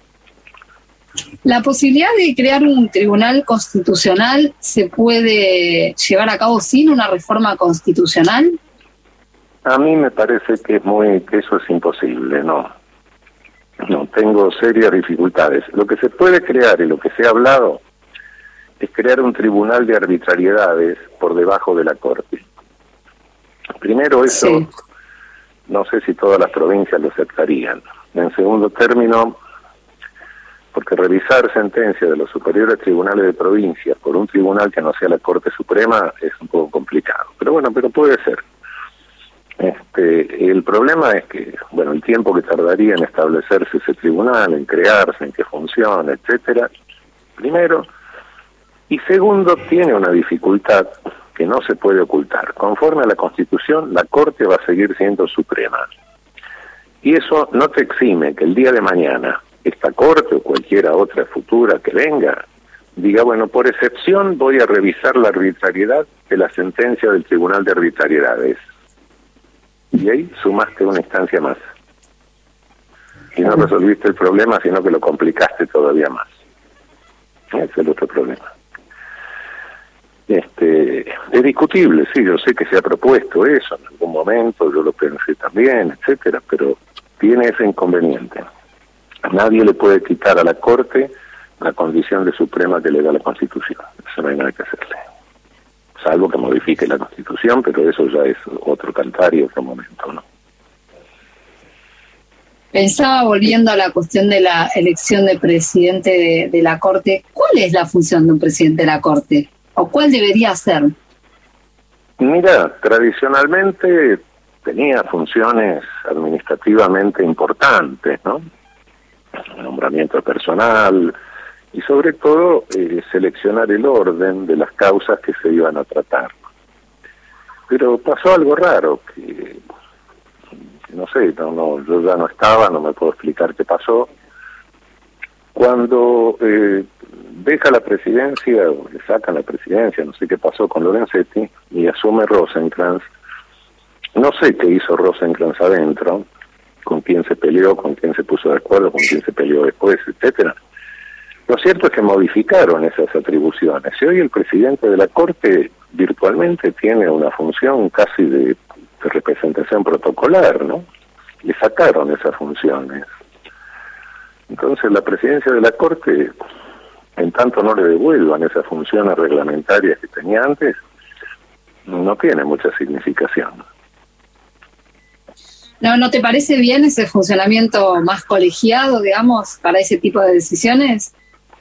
¿La posibilidad de crear un tribunal constitucional se puede llevar a cabo sin una reforma constitucional? A mí me parece que es muy que eso es imposible, no. No, tengo serias dificultades. Lo que se puede crear y lo que se ha hablado es crear un tribunal de arbitrariedades por debajo de la Corte. Primero eso, sí. No sé si todas las provincias lo aceptarían. En segundo término, porque revisar sentencias de los superiores tribunales de provincia por un tribunal que no sea la Corte Suprema es un poco complicado. Pero bueno, pero puede ser. Este, el problema es que, bueno, el tiempo que tardaría en establecerse ese tribunal, en crearse, en que funcione, etcétera, primero, y segundo, tiene una dificultad que no se puede ocultar. Conforme a la Constitución, la Corte va a seguir siendo suprema. Y eso no te exime que el día de mañana esta Corte o cualquiera otra futura que venga, diga, bueno, por excepción voy a revisar la arbitrariedad de la sentencia del Tribunal de Arbitrariedades. Y ahí sumaste una instancia más. Y no resolviste el problema, sino que lo complicaste todavía más. Ese es el otro problema. Este, es discutible, sí, yo sé que se ha propuesto eso en algún momento, yo lo pensé también, etcétera, pero tiene ese inconveniente. Nadie le puede quitar a la Corte la condición de suprema que le da la Constitución. Eso no hay nada que hacerle. Salvo que modifique la Constitución, pero eso ya es otro cantar y otro momento, ¿no? Pensaba, volviendo a la cuestión de la elección de presidente de, de la Corte, ¿cuál es la función de un presidente de la Corte? ¿O cuál debería ser? Mira, tradicionalmente tenía funciones administrativamente importantes, ¿no? Nombramiento de personal y sobre todo eh, seleccionar el orden de las causas que se iban a tratar. Pero pasó algo raro, que, que no sé, no, no, yo ya no estaba, no me puedo explicar qué pasó. Cuando eh, deja la presidencia, o le sacan la presidencia, no sé qué pasó con Lorenzetti, y asume Rosenkrantz, no sé qué hizo Rosenkrantz adentro, con quién se peleó, con quién se puso de acuerdo, con quién se peleó después, etcétera. Lo cierto es que modificaron esas atribuciones. Y hoy el presidente de la Corte virtualmente tiene una función casi de, de representación protocolar, ¿no? Le sacaron esas funciones. Entonces la presidencia de la Corte, en tanto no le devuelvan esas funciones reglamentarias que tenía antes, no tiene mucha significación. ¿No, ¿No te parece bien ese funcionamiento más colegiado, digamos, para ese tipo de decisiones?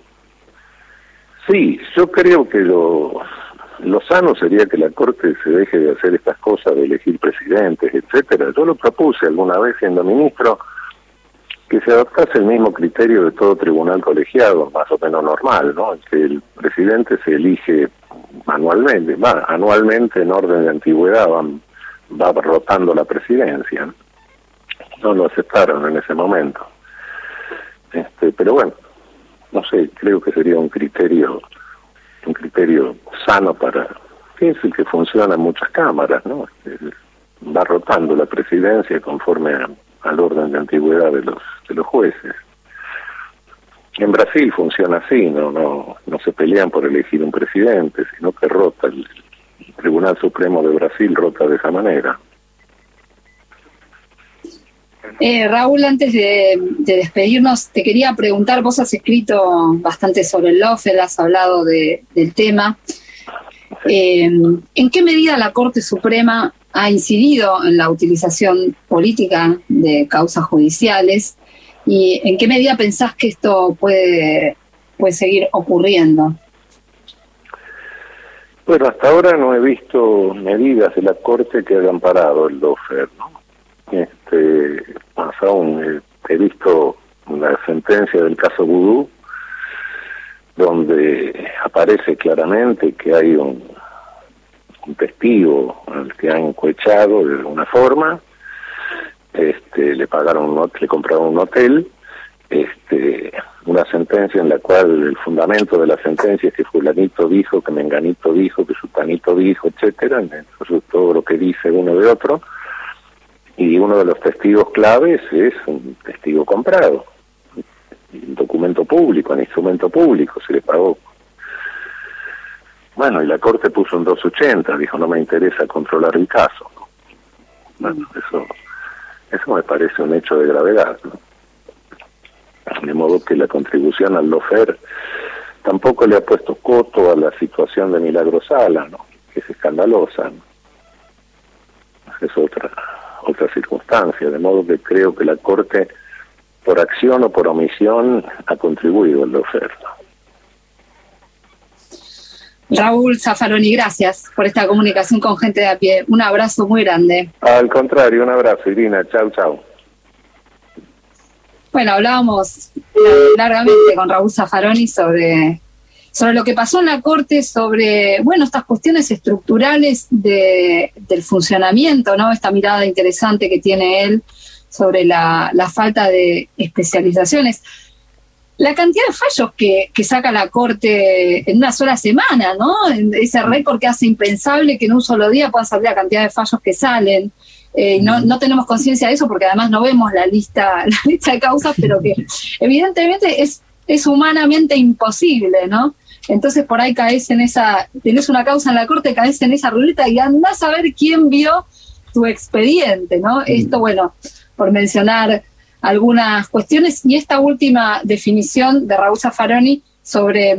Sí, yo creo que lo, lo sano sería que la Corte se deje de hacer estas cosas, de elegir presidentes, etcétera. Yo lo propuse alguna vez siendo ministro, que se adoptase el mismo criterio de todo tribunal colegiado, más o menos normal, ¿no? Que el presidente se elige manualmente, va, anualmente en orden de antigüedad, va, va rotando la presidencia. No lo aceptaron en ese momento. Este, pero bueno, no sé, creo que sería un criterio, un criterio sano para, que es el que funciona en muchas cámaras, ¿no? Va rotando la presidencia conforme a, al orden de antigüedad de los de los jueces. En Brasil funciona así, no no no se pelean por elegir un presidente, sino que rota, el, el Tribunal Supremo de Brasil rota de esa manera. Eh, Raúl, antes de, de despedirnos, te quería preguntar, vos has escrito bastante sobre el lawfare, has hablado de, del tema. Eh, ¿En qué medida la Corte Suprema ha incidido en la utilización política de causas judiciales? ¿Y en qué medida pensás que esto puede, puede seguir ocurriendo? Bueno, hasta ahora no he visto medidas de la Corte que hayan parado el lawfare, ¿no? Este, más aún, he, he visto una sentencia del caso Vudú, donde aparece claramente que hay un, un testigo al que han cohechado de alguna forma, este, le pagaron, un, le compraron un hotel, este, una sentencia en la cual el fundamento de la sentencia es que fulanito dijo, que menganito dijo, que sutanito dijo, etcétera, entonces todo lo que dice uno de otro, y uno de los testigos claves es un testigo comprado, un documento público, un instrumento público, se le pagó. Bueno, y la Corte puso un dos ochenta, dijo no me interesa controlar el caso. Bueno, eso, eso me parece un hecho de gravedad, ¿no? De modo que la contribución al lawfare tampoco le ha puesto coto a la situación de Milagro Sala, ¿no? Que es escandalosa, ¿no? Es otra, otra circunstancia, de modo que creo que la Corte, por acción o por omisión, ha contribuido al lawfare, ¿no? Raúl Zaffaroni, gracias por esta comunicación con Gente de a Pie. Un abrazo muy grande. Al contrario, un abrazo, Irina. Chau, chau. Bueno, hablábamos largamente con Raúl Zaffaroni sobre, sobre lo que pasó en la Corte, sobre, bueno, estas cuestiones estructurales de, del funcionamiento, ¿no? Esta mirada interesante que tiene él sobre la, la falta de especializaciones. La cantidad de fallos que, que saca la Corte en una sola semana, ¿no? Ese récord que hace impensable que en un solo día puedan salir la cantidad de fallos que salen. Eh, no, no tenemos conciencia de eso porque además no vemos la lista, la lista de causas, pero que evidentemente es, es humanamente imposible, ¿no? Entonces por ahí caes en esa, tenés una causa en la Corte, caes en esa ruleta y andás a ver quién vio tu expediente, ¿no? Esto, bueno, por mencionar algunas cuestiones, y esta última definición de Raúl Zaffaroni sobre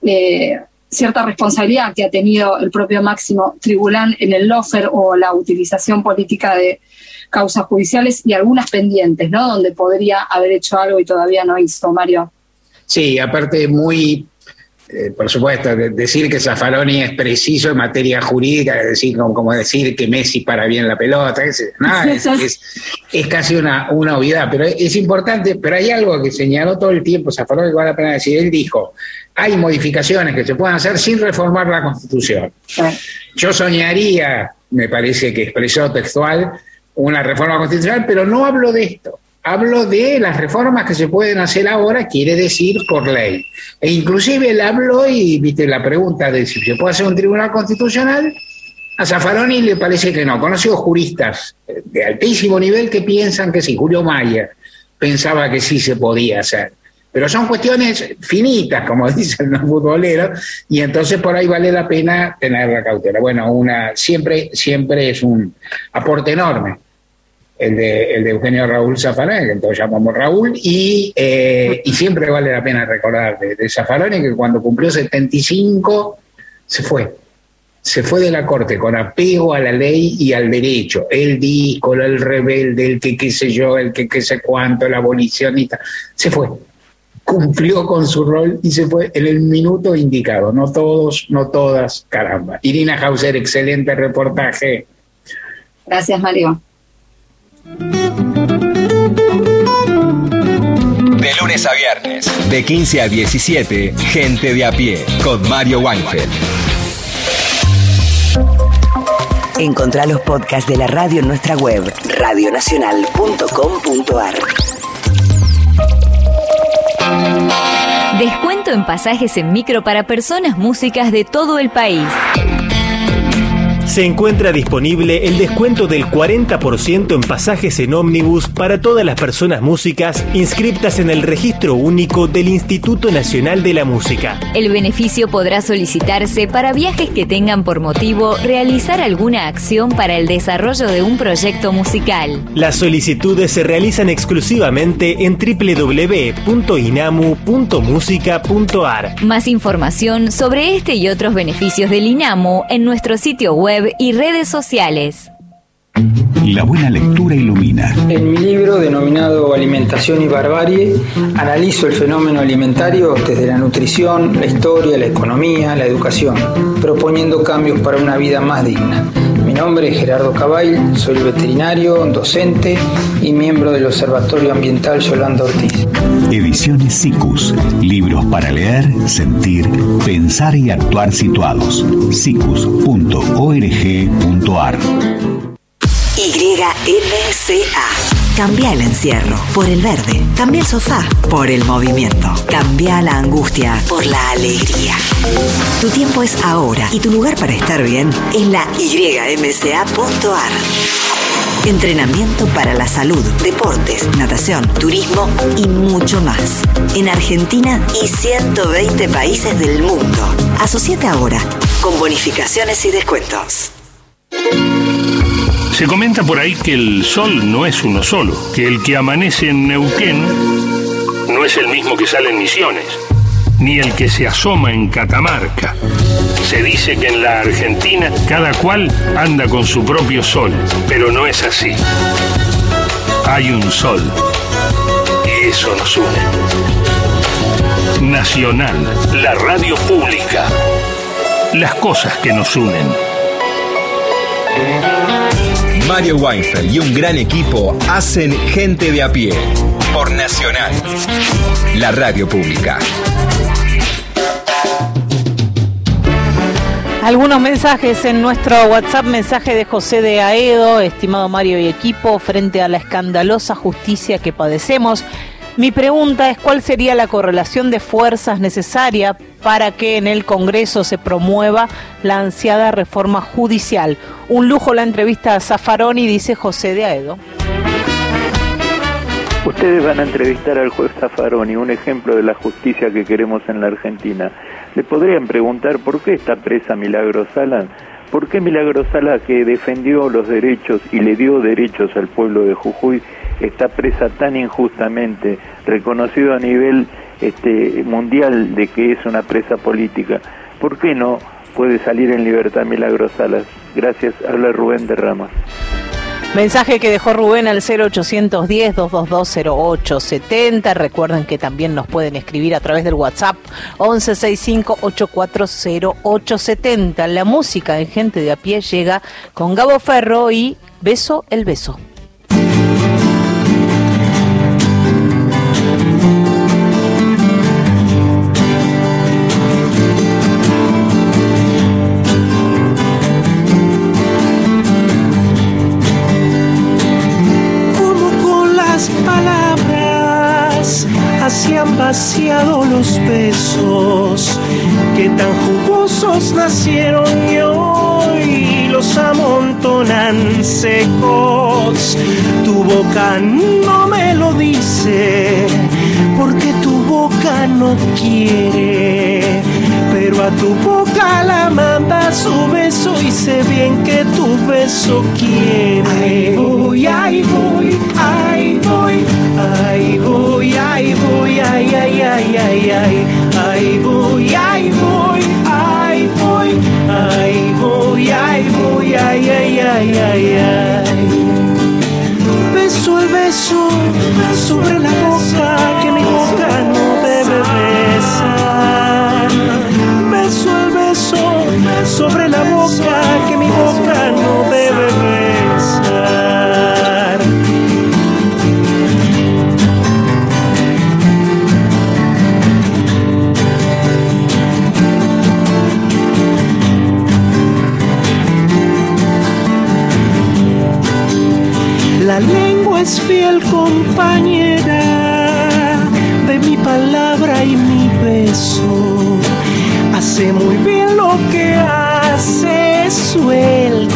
eh, cierta responsabilidad que ha tenido el propio Máximo Tribunal en el lawfare o la utilización política de causas judiciales y algunas pendientes, ¿no? Donde podría haber hecho algo y todavía no hizo, Mario. Sí, aparte muy... Eh, por supuesto, de, decir que Zaffaroni es preciso en materia jurídica, es decir, como, como decir que Messi para bien la pelota, es, no, es, es, es casi una, una obviedad, pero es importante, pero hay algo que señaló todo el tiempo Zaffaroni que vale la pena decir. Él dijo, hay modificaciones que se pueden hacer sin reformar la Constitución. Yo soñaría, me parece que expresó textual, una reforma constitucional, pero no hablo de esto. Hablo de las reformas que se pueden hacer ahora, quiere decir por ley. E inclusive él habló y viste la pregunta de si se puede hacer un tribunal constitucional, a Zaffaroni le parece que no. Conoció juristas de altísimo nivel que piensan que sí. Julio Mayer pensaba que sí se podía hacer. Pero son cuestiones finitas, como dicen los futboleros, y entonces por ahí vale la pena tener la cautela. Bueno, una siempre, siempre es un aporte enorme. El de, el de Eugenio Raúl Zaffaroni, que entonces llamamos Raúl, y, eh, y siempre vale la pena recordar de, de Zaffaroni que cuando cumplió setenta y cinco se fue, se fue de la Corte con apego a la ley y al derecho, el díscolo, el rebelde, el que qué sé yo, el que qué sé cuánto, el abolicionista, se fue, cumplió con su rol y se fue en el minuto indicado, no todos, no todas, caramba. Irina Hauser, excelente reportaje. Gracias, Mario. De lunes a viernes, de quince a diecisiete, Gente de a Pie, con Mario Weinfeld. Encontrá los podcasts de la radio en nuestra web, radio nacional punto com punto a r. Descuento en pasajes en micro para personas músicas de todo el país. Se encuentra disponible el descuento del cuarenta por ciento en pasajes en ómnibus para todas las personas músicas inscriptas en el registro único del Instituto Nacional de la Música. El beneficio podrá solicitarse para viajes que tengan por motivo realizar alguna acción para el desarrollo de un proyecto musical. Las solicitudes se realizan exclusivamente en doble u doble u doble u punto inamu punto musica punto ar. Más información sobre este y otros beneficios del INAMU en nuestro sitio web y redes sociales. La buena lectura ilumina. En mi libro denominado Alimentación y Barbarie, analizo el fenómeno alimentario desde la nutrición, la historia, la economía, la educación, proponiendo cambios para una vida más digna. Mi nombre es Gerardo Cabail, soy veterinario, docente y miembro del Observatorio Ambiental Yolanda Ortiz. Ediciones SICUS. Libros para leer, sentir, pensar y actuar situados. sicus punto org punto ar. Y M C A. Cambia el encierro por el verde. Cambia el sofá por el movimiento. Cambia la angustia por la alegría. Tu tiempo es ahora y tu lugar para estar bien es la y eme ce a punto ar. Entrenamiento para la salud, deportes, natación, turismo y mucho más. En Argentina y ciento veinte países del mundo. Asociate ahora con bonificaciones y descuentos. Se comenta por ahí que el sol no es uno solo, que el que amanece en Neuquén no es el mismo que sale en Misiones, ni el que se asoma en Catamarca. Se dice que en la Argentina cada cual anda con su propio sol, pero no es así. Hay un sol y eso nos une. Nacional, la radio pública. Las cosas que nos unen. Mario Weinfeld y un gran equipo hacen Gente de a pie por Nacional, la radio pública. Algunos mensajes en nuestro WhatsApp, mensaje de José de Aedo: estimado Mario y equipo, frente a la escandalosa justicia que padecemos, mi pregunta es cuál sería la correlación de fuerzas necesaria para que en el Congreso se promueva la ansiada reforma judicial. Un lujo la entrevista a Zaffaroni, dice José de Aedo. Ustedes van a entrevistar al juez Zaffaroni, un ejemplo de la justicia que queremos en la Argentina. Le podrían preguntar por qué está presa Milagros Sala. ¿Por qué Milagros Sala, que defendió los derechos y le dio derechos al pueblo de Jujuy, está presa tan injustamente, reconocido a nivel este, mundial de que es una presa política? ¿Por qué no puede salir en libertad Milagros Salas? Gracias, habla Rubén de Ramas. Mensaje que dejó Rubén al cero ochocientos diez, doscientos veintidós, cero ocho setenta. Recuerden que también nos pueden escribir a través del WhatsApp once sesenta y cinco, ochenta y cuatro cero ocho setenta. La música en Gente de a pie llega con Gabo Ferro y Beso el Beso. Se han vaciado los besos que tan jugosos nacieron y hoy los amontonan secos. Tu boca no me lo dice porque tu boca no quiere, pero a tu boca la manda su beso y sé bien que tu beso quiere. Ahí voy, ahí voy, ahí voy, ahí voy, ahí voy, ay, ay, ay, ay, ay, ahí voy, ahí voy, ahí voy, ahí voy, ahí voy, ay, ay, ay, ay, ay. Beso el beso sobre la boca que mi boca no debe besar. Beso el beso sobre la boca que mi boca no debe besar. La lengua es fiel compañera de mi palabra y mi beso. Hace muy bien lo que hace, suelta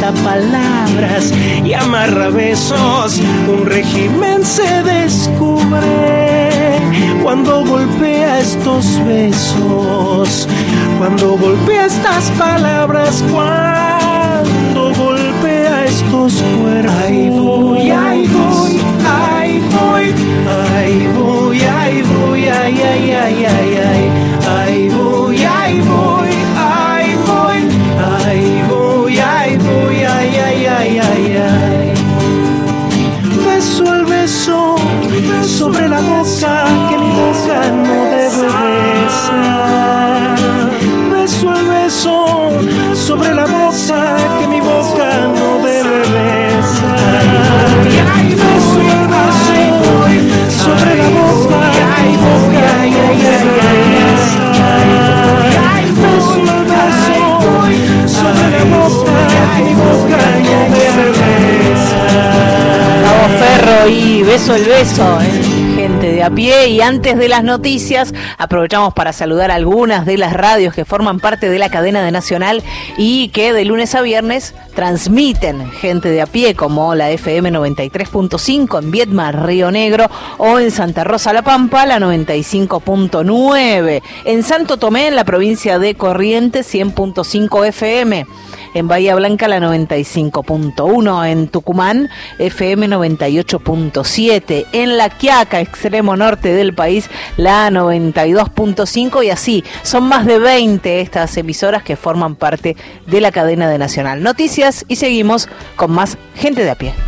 inventa palabras y amarra besos. Un régimen se descubre cuando golpea estos besos, cuando golpea estas palabras, cuando golpea estos cuerpos. Ahí voy, ahí voy, ahí voy, ahí voy, ahí voy, ay, ay, ay, ay, ay, ahí voy, ahí voy, ahí voy, ahí voy, ahí voy, ay, ay, ay, ay, ay. Beso el beso sobre la boca que mi boca no debe besar. Beso el beso sobre la boca que mi boca no debe besar. Beso el beso sobre la boca que mi boca no debe besar. Beso el beso sobre la boca que mi boca no debe besar. Gabo Ferro y Beso el beso, ¿eh? Gente de a pie. Y antes de las noticias aprovechamos para saludar a algunas de las radios que forman parte de la cadena de Nacional y que de lunes a viernes transmiten Gente de a pie, como la F M noventa y tres punto cinco en Viedma, Río Negro, o en Santa Rosa La Pampa, la noventa y cinco punto nueve, en Santo Tomé, en la provincia de Corrientes, cien punto cinco F M, en Bahía Blanca la noventa y cinco punto uno, en Tucumán F M noventa y ocho punto siete, en La Quiaca, extremo norte del país, la noventa y dos punto cinco, y así son más de veinte estas emisoras que forman parte de la cadena de Nacional. Noticias y seguimos con más Gente de a pie.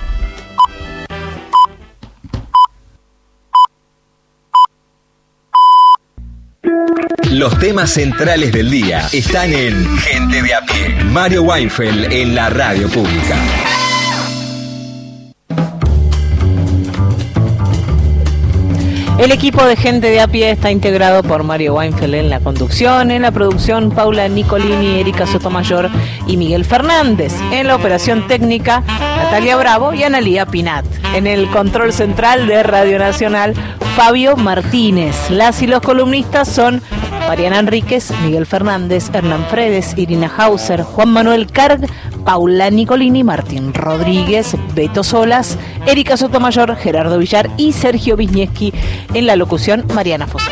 Los temas centrales del día están en Gente de a pie. Mario Weinfeld en la radio pública. El equipo de Gente de a pie está integrado por Mario Weinfeld en la conducción, en la producción Paula Nicolini, Erika Sotomayor y Miguel Fernández, en la operación técnica Natalia Bravo y Analía Pinat, en el control central de Radio Nacional Fabio Martínez. Las y los columnistas son Mariana Enríquez, Miguel Fernández, Hernán Fredes, Irina Hauser, Juan Manuel Carg, Paula Nicolini, Martín Rodríguez, Beto Solas, Erika Sotomayor, Gerardo Villar y Sergio Wisniewski. En la locución, Mariana Fossat.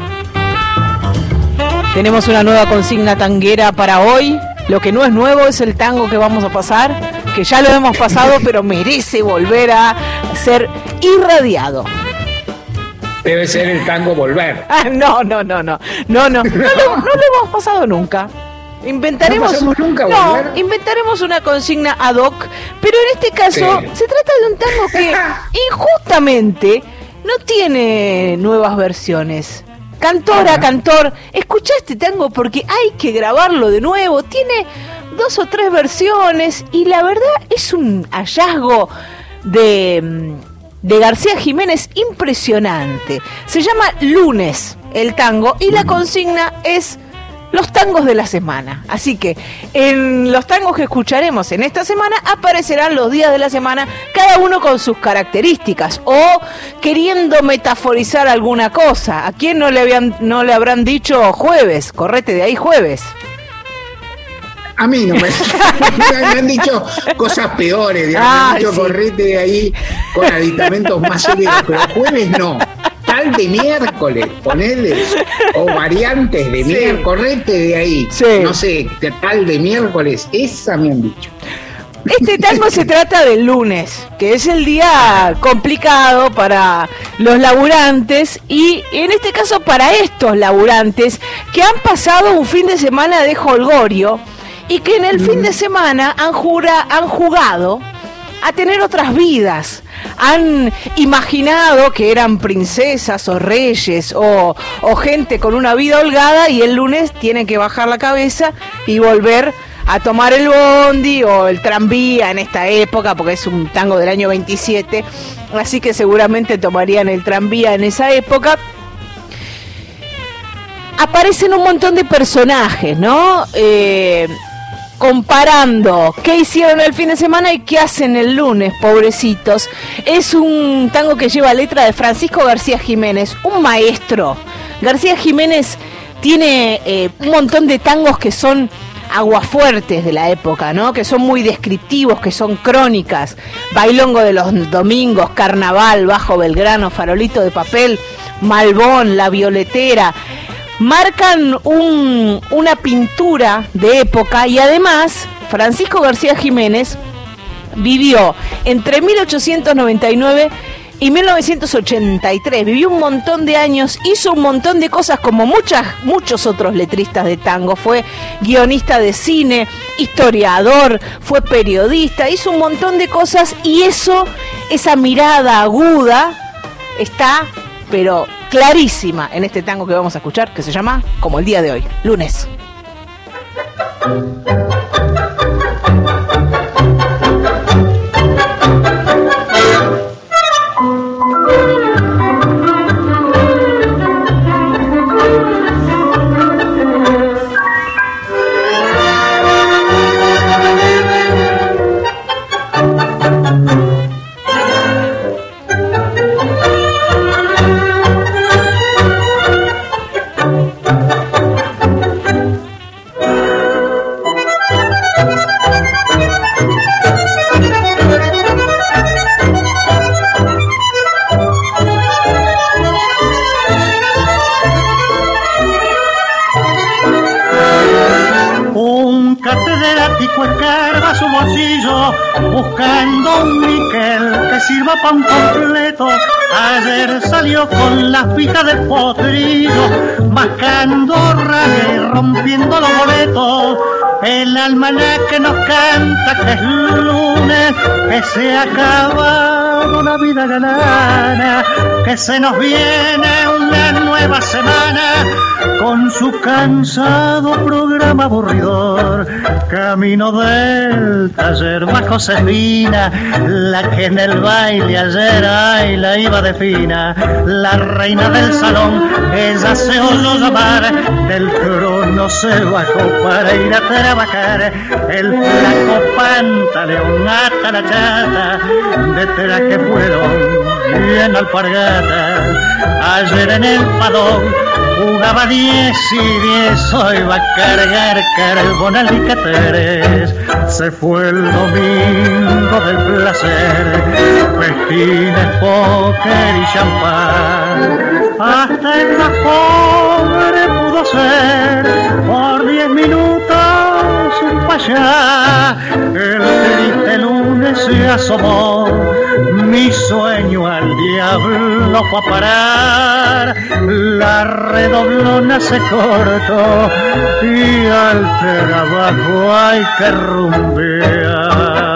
Tenemos una nueva consigna tanguera para hoy. Lo que no es nuevo es el tango que vamos a pasar, que ya lo hemos pasado, pero merece volver a ser irradiado. Debe ser el tango Volver. Ah, no, no, no, no, no, no, no, lo, no lo hemos pasado nunca. Inventaremos, no nunca, no, inventaremos una consigna ad hoc, pero en este caso sí. Se trata de un tango que injustamente no tiene nuevas versiones. Cantora, Ajá. cantor, escuchá este tango porque hay que grabarlo de nuevo. Tiene dos o tres versiones y la verdad es un hallazgo de, de García Jiménez impresionante. Se llama Lunes el tango y la consigna es los tangos de la semana. Así que en los tangos que escucharemos en esta semana aparecerán los días de la semana, cada uno con sus características o queriendo metaforizar alguna cosa. ¿A quién no le habían no le habrán dicho jueves? Correte de ahí jueves. A mí no me, me han dicho cosas peores, digamos, ah, me han dicho sí. Correte de ahí con aditamentos más severos, pero jueves no. Tal de miércoles, ponele, o variantes de sí. miércoles, correte de ahí, sí. no sé, tal de miércoles, esa me han dicho. Este tango se trata del lunes, que es el día complicado para los laburantes y en este caso para estos laburantes que han pasado un fin de semana de jolgorio y que en el mm. fin de semana han, jura, han jugado a tener otras vidas. Han imaginado que eran princesas o reyes o, o gente con una vida holgada y el lunes tienen que bajar la cabeza y volver a tomar el bondi o el tranvía en esta época, porque es un tango del año veintisiete, así que seguramente tomarían el tranvía en esa época. Aparecen un montón de personajes, ¿no? Eh... comparando qué hicieron el fin de semana y qué hacen el lunes, pobrecitos. Es un tango que lleva letra de Francisco García Jiménez, un maestro. García Jiménez tiene eh, un montón de tangos que son aguafuertes de la época, ¿no? Que son muy descriptivos, que son crónicas. Bailongo de los domingos, Carnaval, Bajo Belgrano, Farolito de papel, Malbón, La Violetera. Marcan un, una pintura de época y además Francisco García Jiménez vivió entre mil ochocientos noventa y nueve y mil novecientos ochenta y tres, vivió un montón de años, hizo un montón de cosas como muchas, muchos otros letristas de tango, fue guionista de cine, historiador, fue periodista, hizo un montón de cosas y eso, esa mirada aguda está, pero clarísima en este tango que vamos a escuchar, que se llama Como el día de hoy, Lunes. Escarba su bolsillo buscando un níquel que sirva para un completo. Ayer salió con las fichas del potrillo, mascando raga y rompiendo los boletos. El almanaque nos canta que es lunes, que se acaba una vida galana, que se nos viene una nueva semana con su cansado programa aburridor. Camino del taller va Josefina, la que en el baile ayer ay la iba de fina, la reina del salón, ella se oyó llamar, del trono se bajó para ir a trabajar, el flaco pantaleón hasta la chata, detrás que fueron bien alpargatas, ayer en el padón jugaba diez y diez, hoy va a cargar carbón alicateres. Se fue el domingo del placer, festines, póker y champán. Hasta en la pobre pudo ser, por diez minutos pa' allá. El triste lunes se asomó, mi sueño al diablo fue a parar. La redoblona se cortó y al trabajo hay que rumbear.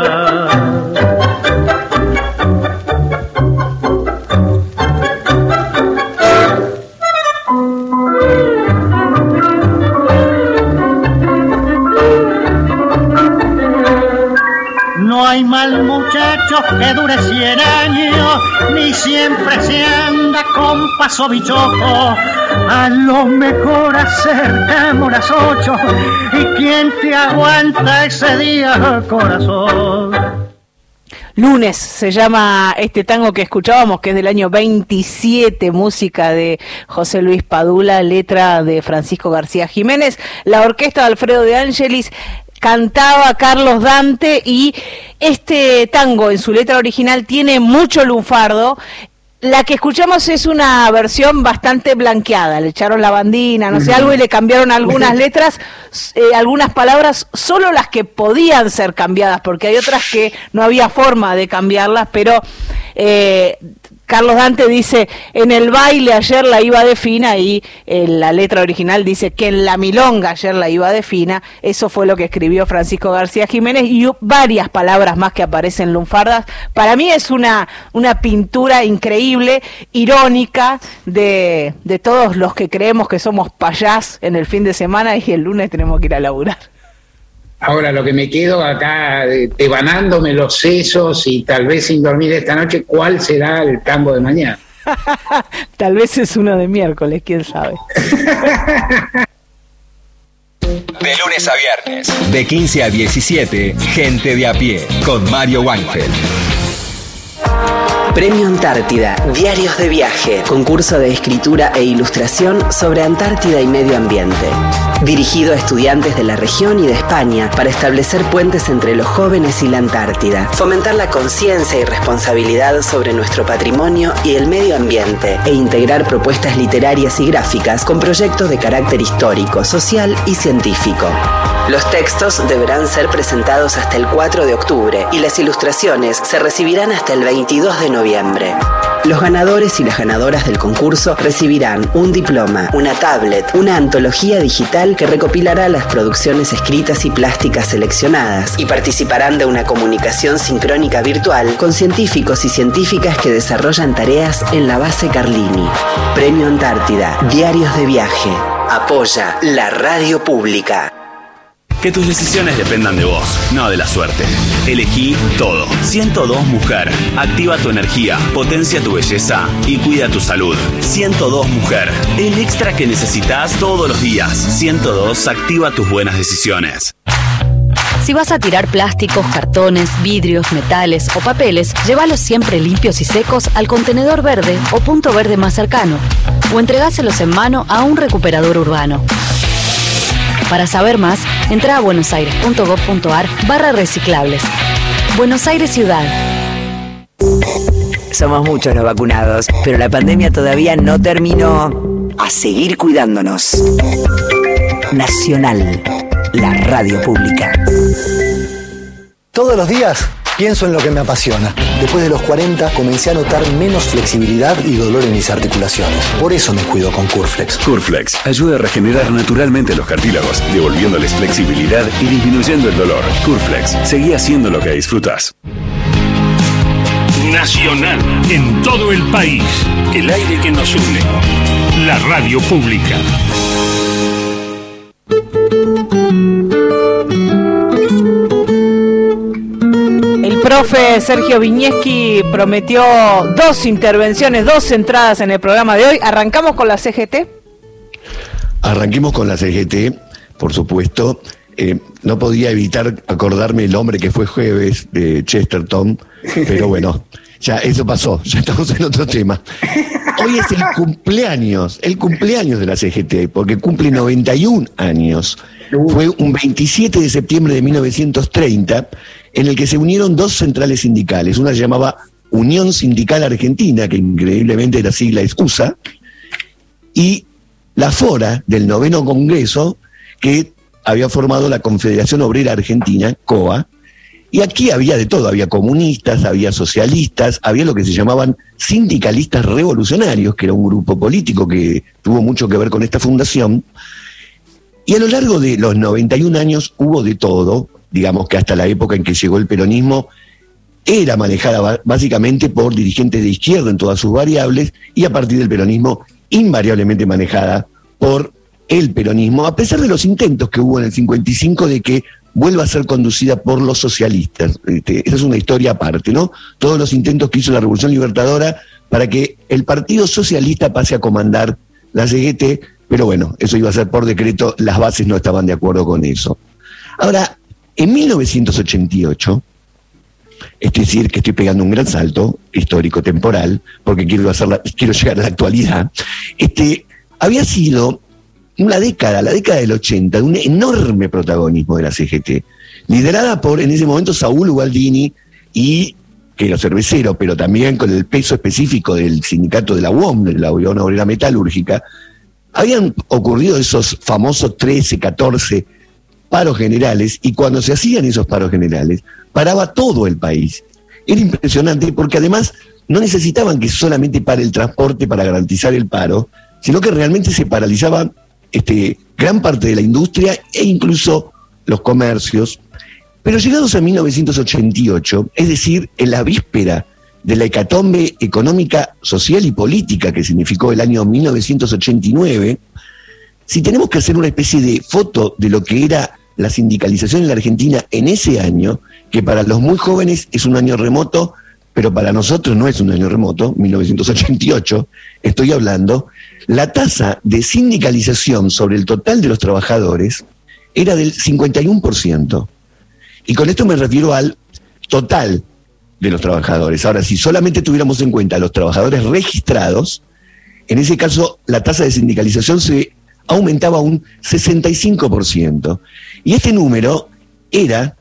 No hay mal muchacho que dure cien años, ni siempre se anda con paso bichoco. A lo mejor acercamos las ocho, y quién te aguanta ese día, corazón. Lunes se llama este tango que escuchábamos, que es del año veintisiete, música de José Luis Padula, letra de Francisco García Jiménez, la orquesta de Alfredo de Angelis, cantaba Carlos Dante, y este tango en su letra original tiene mucho lunfardo. La que escuchamos es una versión bastante blanqueada, le echaron la bandina, no sé, algo, y le cambiaron algunas letras, eh, algunas palabras, solo las que podían ser cambiadas, porque hay otras que no había forma de cambiarlas, pero eh, Carlos Dante dice, en el baile ayer la iba de fina, y eh, la letra original dice que en la milonga ayer la iba de fina. Eso fue lo que escribió Francisco García Jiménez, y varias palabras más que aparecen lunfardas. Para mí es una, una pintura increíble, irónica, de, de todos los que creemos que somos payás en el fin de semana y el lunes tenemos que ir a laburar. Ahora, lo que me quedo acá devanándome los sesos y tal vez sin dormir esta noche, ¿cuál será el tango de mañana? Tal vez es uno de miércoles, quién sabe. De lunes a viernes, de quince a diecisiete, Gente de a Pie, con Mario Weinfeld. Premio Antártida, Diarios de Viaje, concurso de escritura e ilustración sobre Antártida y medio ambiente. dirigido a estudiantes de la región y de España para establecer puentes entre los jóvenes y la Antártida, fomentar la conciencia y responsabilidad sobre nuestro patrimonio y el medio ambiente e integrar propuestas literarias y gráficas con proyectos de carácter histórico, social y científico. Los textos deberán ser presentados hasta el cuatro de octubre y las ilustraciones se recibirán hasta el veintidós de noviembre. Los ganadores y las ganadoras del concurso recibirán un diploma, una tablet, una antología digital que recopilará las producciones escritas y plásticas seleccionadas y participarán de una comunicación sincrónica virtual con científicos y científicas que desarrollan tareas en la base Carlini. Premio Antártida, Diarios de Viaje. Apoya la radio pública. Que tus decisiones dependan de vos, no de la suerte. Elegí todo. ciento dos Mujer. Activa tu energía, potencia tu belleza y cuida tu salud. ciento dos Mujer. El extra que necesitas todos los días. ciento dos activa tus buenas decisiones. Si vas a tirar plásticos, cartones, vidrios, metales o papeles, llévalos siempre limpios y secos al contenedor verde o punto verde más cercano, o entregáselos en mano a un recuperador urbano. Para saber más, entra a buenosaires.gov.ar barra reciclables. Buenos Aires Ciudad. Somos muchos los vacunados, pero la pandemia todavía no terminó. A seguir cuidándonos. Nacional, la radio pública. Todos los días pienso en lo que me apasiona. Después de los cuarenta comencé a notar menos flexibilidad y dolor en mis articulaciones. Por eso me cuido con Curflex. Curflex ayuda a regenerar naturalmente los cartílagos, devolviéndoles flexibilidad y disminuyendo el dolor. Curflex, seguí haciendo lo que disfrutas. Nacional, en todo el país, el aire que nos une. La radio pública. El profe Sergio Viñeski prometió dos intervenciones, dos entradas en el programa de hoy. ¿Arrancamos con la C G T? Arranquemos con la C G T, por supuesto. Eh, no podía evitar acordarme el hombre que fue jueves de Chesterton, pero bueno, ya eso pasó, ya estamos en otro tema. Hoy es el cumpleaños, el cumpleaños de la C G T, porque cumple noventa y un años. Fue un veintisiete de septiembre de mil novecientos treinta, en el que se unieron dos centrales sindicales. Una se llamaba Unión Sindical Argentina, que increíblemente la sigla es U S A, y la Fora del noveno Congreso, que había formado la Confederación Obrera Argentina, C O A, y aquí había de todo, había comunistas, había socialistas, había lo que se llamaban sindicalistas revolucionarios, que era un grupo político que tuvo mucho que ver con esta fundación. Y a lo largo de los noventa y un años hubo de todo, digamos que hasta la época en que llegó el peronismo, era manejada básicamente por dirigentes de izquierda en todas sus variables, y a partir del peronismo invariablemente manejada por el peronismo, a pesar de los intentos que hubo en el cincuenta y cinco de que vuelva a ser conducida por los socialistas. Este, esa es una historia aparte, ¿no? Todos los intentos que hizo la Revolución Libertadora para que el Partido Socialista pase a comandar la C G T, pero bueno, eso iba a ser por decreto, las bases no estaban de acuerdo con eso. Ahora, en mil novecientos ochenta y ocho, es decir, que estoy pegando un gran salto histórico temporal, porque quiero, hacer quiero llegar a la actualidad, este, había sido una década, la década del ochenta, de un enorme protagonismo de la C G T, liderada por, en ese momento, Saúl Ubaldini, y que era cervecero, pero también con el peso específico del sindicato de la U O M, de la Unión Obrera Metalúrgica. Habían ocurrido esos famosos trece, catorce paros generales, y cuando se hacían esos paros generales, paraba todo el país. Era impresionante porque además no necesitaban que solamente pare el transporte para garantizar el paro, sino que realmente se paralizaba este, gran parte de la industria e incluso los comercios. Pero llegados a mil novecientos ochenta y ocho, es decir, en la víspera de la hecatombe económica, social y política que significó el año mil novecientos ochenta y nueve, si tenemos que hacer una especie de foto de lo que era la sindicalización en la Argentina en ese año, que para los muy jóvenes es un año remoto, pero para nosotros no es un año remoto, mil novecientos ochenta y ocho, estoy hablando, la tasa de sindicalización sobre el total de los trabajadores era del cincuenta y uno por ciento. Y con esto me refiero al total de los trabajadores. Ahora, si solamente tuviéramos en cuenta a los trabajadores registrados, en ese caso la tasa de sindicalización se aumentaba un sesenta y cinco por ciento. Y este número era,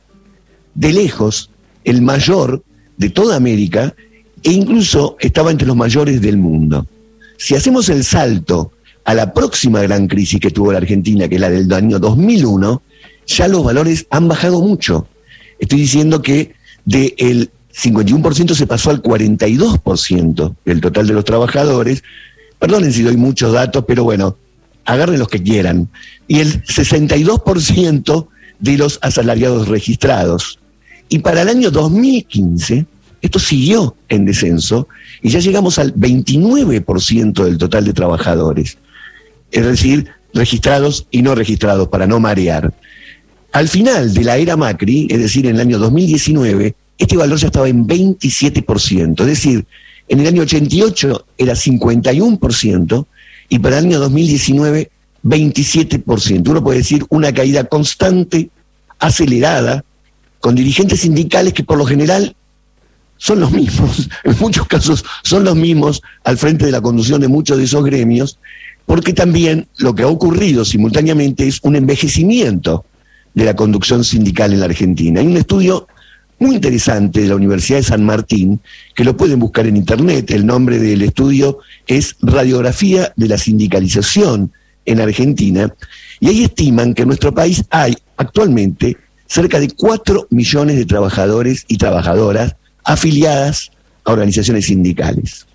de lejos, el mayor de toda América e incluso estaba entre los mayores del mundo. Si hacemos el salto a la próxima gran crisis que tuvo la Argentina, que es la del año dos mil uno, ya los valores han bajado mucho. Estoy diciendo que del cincuenta y uno por ciento se pasó al cuarenta y dos por ciento del total de los trabajadores. Perdonen si doy muchos datos, pero bueno, agarren los que quieran. Y el sesenta y dos por ciento de los asalariados registrados. Y para el año dos mil quince, esto siguió en descenso y ya llegamos al veintinueve por ciento del total de trabajadores. Es decir, registrados y no registrados, para no marear. Al final de la era Macri, es decir, en el año dos mil diecinueve, este valor ya estaba en veintisiete por ciento. Es decir, en el año ochenta y ocho era cincuenta y uno por ciento y para el año dos mil diecinueve, veintisiete por ciento. Uno puede decir una caída constante, acelerada, con dirigentes sindicales que por lo general son los mismos, en muchos casos son los mismos al frente de la conducción de muchos de esos gremios, porque también lo que ha ocurrido simultáneamente es un envejecimiento de la conducción sindical en la Argentina. Hay un estudio muy interesante de la Universidad de San Martín, que lo pueden buscar en internet. El nombre del estudio es Radiografía de la Sindicalización en Argentina, y ahí estiman que en nuestro país hay actualmente cerca de cuatro millones de trabajadores y trabajadoras afiliadas a organizaciones sindicales.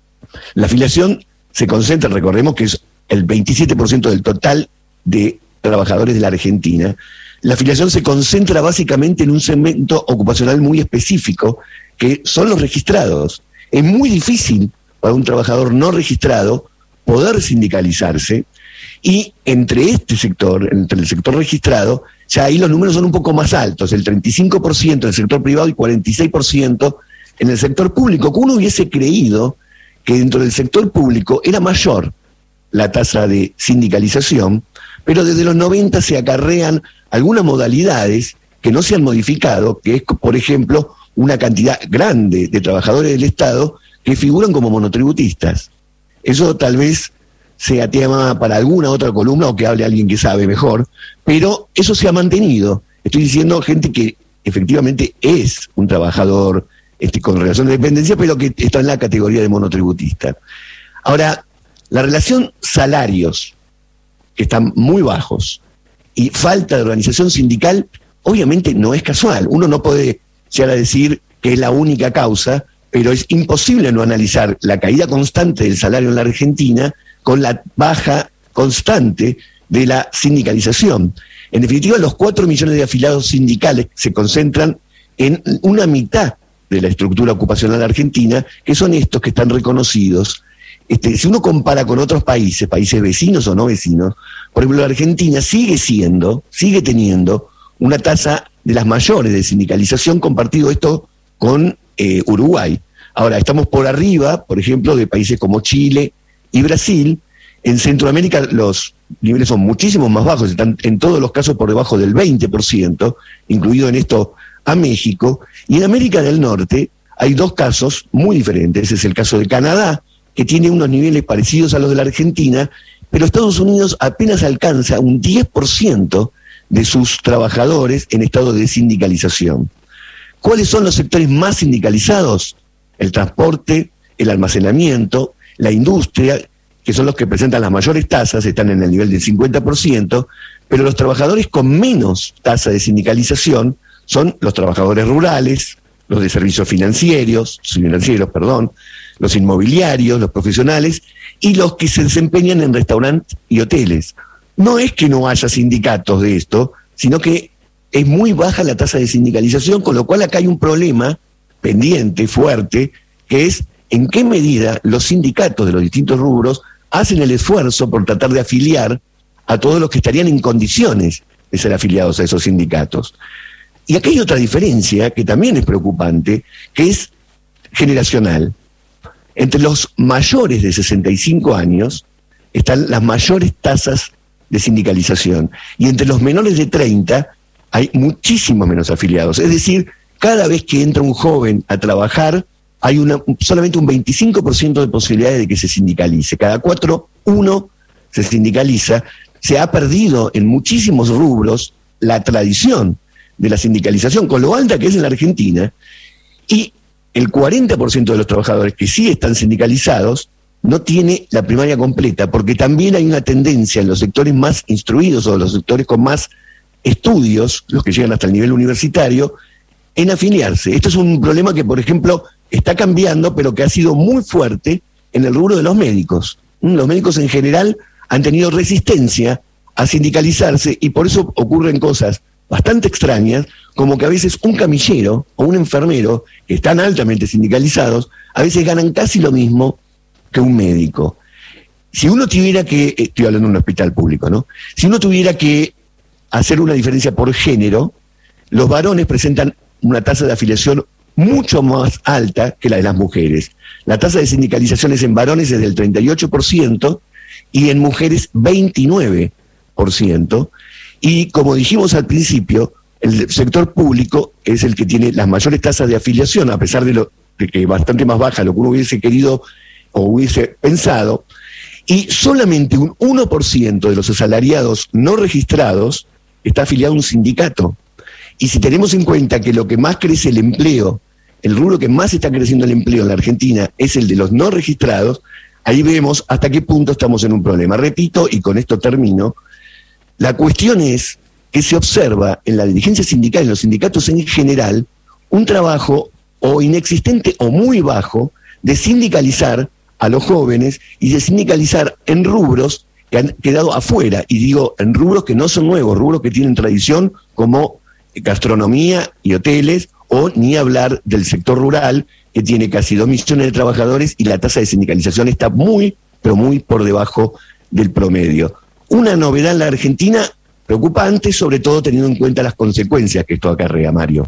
La afiliación se concentra, recordemos que es el veintisiete por ciento del total de trabajadores de la Argentina. La afiliación se concentra básicamente en un segmento ocupacional muy específico, que son los registrados. Es muy difícil para un trabajador no registrado poder sindicalizarse, y entre este sector, entre el sector registrado, ya ahí los números son un poco más altos, el treinta y cinco por ciento en el sector privado y cuarenta y seis por ciento en el sector público, que uno hubiese creído que dentro del sector público era mayor la tasa de sindicalización, pero desde los noventa se acarrean algunas modalidades que no se han modificado, que es, por ejemplo, una cantidad grande de trabajadores del Estado que figuran como monotributistas. Eso tal vez sea tema para alguna otra columna o que hable alguien que sabe mejor, pero eso se ha mantenido. Estoy diciendo gente que efectivamente es un trabajador este, con relación de dependencia, pero que está en la categoría de monotributista. Ahora, la relación salarios, que están muy bajos, y falta de organización sindical, obviamente no es casual. Uno no puede llegar a decir que es la única causa, pero es imposible no analizar la caída constante del salario en la Argentina con la baja constante de la sindicalización. En definitiva, los cuatro millones de afiliados sindicales se concentran en una mitad de la estructura ocupacional argentina, que son estos que están reconocidos. Este, si uno compara con otros países, países vecinos o no vecinos, por ejemplo, la Argentina sigue siendo, sigue teniendo una tasa de las mayores de sindicalización, compartido esto con eh, Uruguay. Ahora, estamos por arriba, por ejemplo, de países como Chile y Brasil. En Centroamérica los niveles son muchísimo más bajos, están en todos los casos por debajo del veinte por ciento, incluido en esto a México. Y en América del Norte hay dos casos muy diferentes. Ese es el caso de Canadá, que tiene unos niveles parecidos a los de la Argentina, pero Estados Unidos apenas alcanza un diez por ciento de sus trabajadores en estado de sindicalización. ¿Cuáles son los sectores más sindicalizados? El transporte, el almacenamiento, la industria, que son los que presentan las mayores tasas, están en el nivel del cincuenta por ciento, pero los trabajadores con menos tasa de sindicalización son los trabajadores rurales, los de servicios financieros, financieros, perdón, los inmobiliarios, los profesionales y los que se desempeñan en restaurantes y hoteles. No es que no haya sindicatos de esto, sino que es muy baja la tasa de sindicalización, con lo cual acá hay un problema pendiente, fuerte, que es en qué medida los sindicatos de los distintos rubros hacen el esfuerzo por tratar de afiliar a todos los que estarían en condiciones de ser afiliados a esos sindicatos. Y aquí hay otra diferencia que también es preocupante, que es generacional. Entre los mayores de sesenta y cinco años están las mayores tasas de sindicalización, y entre los menores de treinta hay muchísimos menos afiliados. Es decir, cada vez que entra un joven a trabajar, hay una, solamente un veinticinco por ciento de posibilidades de que se sindicalice. Cada cuatro, uno se sindicaliza, se ha perdido en muchísimos rubros la tradición de la sindicalización, con lo alta que es en la Argentina, y el cuarenta por ciento de los trabajadores que sí están sindicalizados no tiene la primaria completa, porque también hay una tendencia en los sectores más instruidos o los sectores con más estudios, los que llegan hasta el nivel universitario, en afiliarse. Esto es un problema que, por ejemplo, está cambiando, pero que ha sido muy fuerte en el rubro de los médicos. Los médicos en general han tenido resistencia a sindicalizarse y por eso ocurren cosas bastante extrañas, como que a veces un camillero o un enfermero, que están altamente sindicalizados, a veces ganan casi lo mismo que un médico. Si uno tuviera que, estoy hablando de un hospital público, ¿no? Si uno tuviera que hacer una diferencia por género, los varones presentan una tasa de afiliación mucho más alta que la de las mujeres. La tasa de sindicalizaciones en varones es del treinta y ocho por ciento y en mujeres veintinueve por ciento. Y como dijimos al principio, el sector público es el que tiene las mayores tasas de afiliación, a pesar de, lo, de que es bastante más baja de lo que uno hubiese querido o hubiese pensado, y solamente un uno por ciento de los asalariados no registrados está afiliado a un sindicato. Y si tenemos en cuenta que lo que más crece el empleo, el rubro que más está creciendo el empleo en la Argentina es el de los no registrados, ahí vemos hasta qué punto estamos en un problema. Repito, y con esto termino, la cuestión es que se observa en la dirigencia sindical, en los sindicatos en general, un trabajo o inexistente o muy bajo de sindicalizar a los jóvenes y de sindicalizar en rubros que han quedado afuera, y digo en rubros que no son nuevos, rubros que tienen tradición como gastronomía y hoteles, o ni hablar del sector rural, que tiene casi dos millones de trabajadores y la tasa de sindicalización está muy, pero muy por debajo del promedio. Una novedad en la Argentina preocupante, sobre todo teniendo en cuenta las consecuencias que esto acarrea, Mario.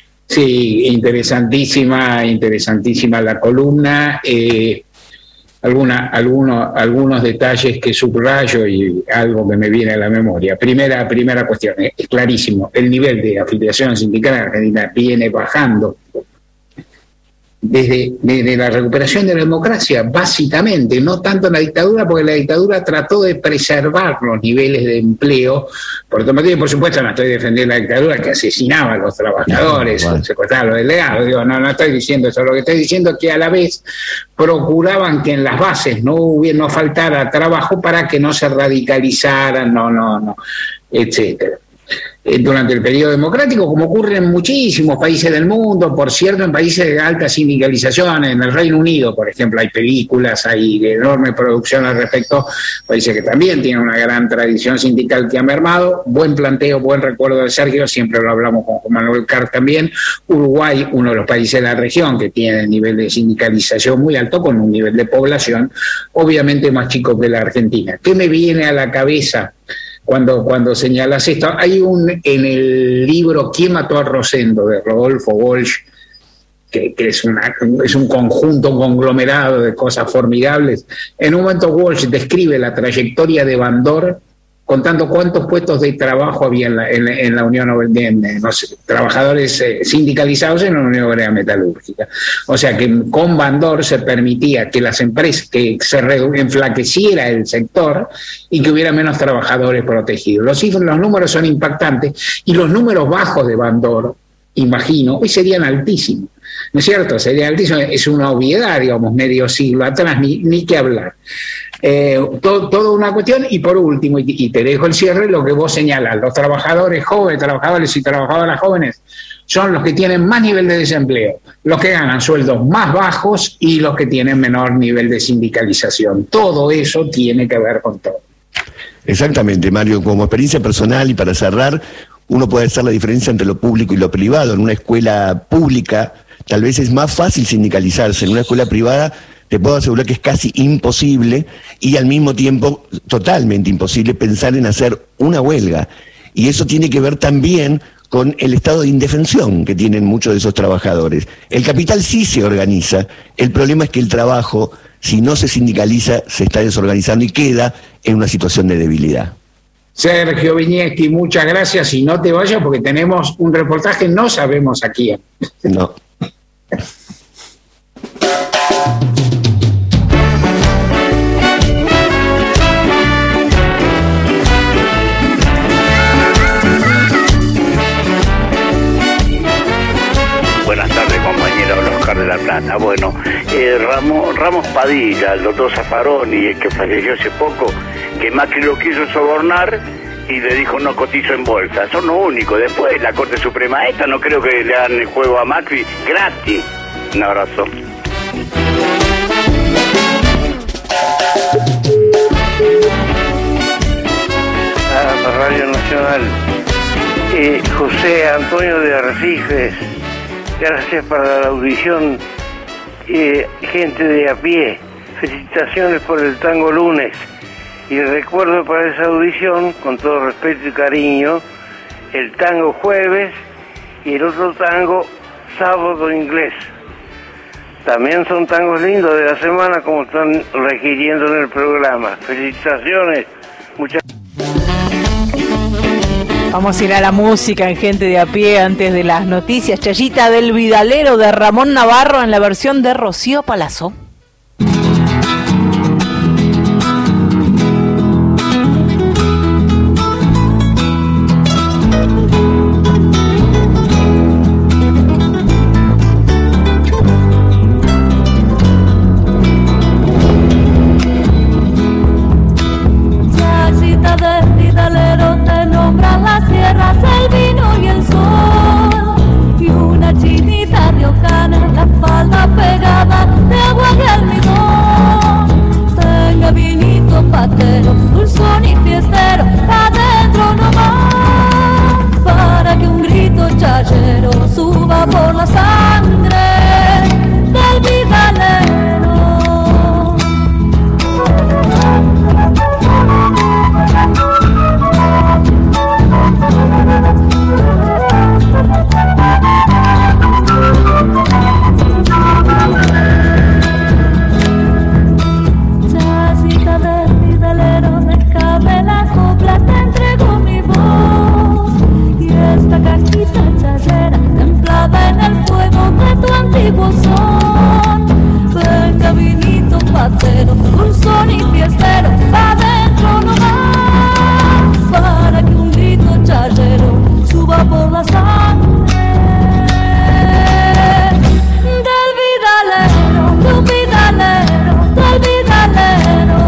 Sí, interesantísima, interesantísima la columna. Eh, alguna, algunos, algunos detalles que subrayo y algo que me viene a la memoria. Primera, primera cuestión, es clarísimo, el nivel de afiliación sindical en Argentina viene bajando desde, desde la recuperación de la democracia, básicamente, no tanto en la dictadura, porque la dictadura trató de preservar los niveles de empleo. Por otro motivo, por supuesto, no estoy defendiendo la dictadura que asesinaba a los trabajadores, bueno, secuestraba a los delegados, digo, no, no estoy diciendo eso, lo que estoy diciendo es que a la vez procuraban que en las bases no hubiera, no faltara trabajo para que no se radicalizaran, no, no, no, etcétera. Durante el periodo democrático, como ocurre en muchísimos países del mundo, por cierto, en países de alta sindicalización, en el Reino Unido, por ejemplo, hay películas, hay enorme producción al respecto, países que también tienen una gran tradición sindical que ha mermado. Buen planteo, buen recuerdo de Sergio, siempre lo hablamos con Juan Manuel Carr también. Uruguay, uno de los países de la región que tiene nivel de sindicalización muy alto, con un nivel de población obviamente más chico que la Argentina. ¿Qué me viene a la cabeza Cuando, cuando señalas esto? Hay un, en el libro ¿Quién mató a Rosendo?, de Rodolfo Walsh, que, que es, una, es un conjunto, un conglomerado de cosas formidables. En un momento Walsh describe la trayectoria de Bandor contando cuántos puestos de trabajo había en la, en, en la Unión Obrera, no sé, trabajadores eh, sindicalizados en la Unión Obrera Metalúrgica. O sea que con Bandor se permitía que las empresas, que se enflaqueciera el sector y que hubiera menos trabajadores protegidos. Los, los números son impactantes y los números bajos de Bandor, imagino, hoy serían altísimos. ¿No es cierto? Sería altísimo, es una obviedad, digamos, medio siglo atrás, ni, ni que hablar. Eh, todo, toda una cuestión. Y por último, y, y te dejo el cierre, lo que vos señalas, los trabajadores jóvenes, trabajadores y trabajadoras jóvenes son los que tienen más nivel de desempleo, los que ganan sueldos más bajos y los que tienen menor nivel de sindicalización. Todo eso tiene que ver con todo. Exactamente, Mario, como experiencia personal y para cerrar, uno puede hacer la diferencia entre lo público y lo privado. En una escuela pública tal vez es más fácil sindicalizarse, en una escuela privada te puedo asegurar que es casi imposible y al mismo tiempo totalmente imposible pensar en hacer una huelga. Y eso tiene que ver también con el estado de indefensión que tienen muchos de esos trabajadores. El capital sí se organiza, el problema es que el trabajo, si no se sindicaliza, se está desorganizando y queda en una situación de debilidad. Sergio Viñetti, muchas gracias y no te vayas porque tenemos un reportaje, no sabemos a quién. No. Argentina. Bueno, eh, Ramos, Ramos Padilla, el doctor Zaffaroni, el que falleció hace poco, que Macri lo quiso sobornar y le dijo no cotizo en bolsa. Son lo único. Después la Corte Suprema esta no creo que le hagan el juego a Macri gratis. Un abrazo. A Radio Nacional. Eh, José Antonio de Arrecifes, gracias para la audición. Eh, gente de a pie, felicitaciones por el tango lunes. Y recuerdo para esa audición, con todo respeto y cariño, el tango jueves y el otro tango sábado inglés. También son tangos lindos de la semana como están requiriendo en el programa. Felicitaciones. Muchas Vamos a ir a la música en Gente de a Pie antes de las noticias. Chayita del Vidalero de Ramón Navarro en la versión de Rocío Palazzo. Dulzón y fiestero, adentro nomás, para que un grito chayero suba por la sangre del vidalero. Chayita del vidalero, déjame la copla, te entrego mi voz. Y esta cajita chayera, templada en el fuego de tu antiguo son. Venga vinito patero, dulzón y fiestero, adentro nomás, para que un grito chayero suba por la sangre del vidalero, de un vidalero, del vidalero.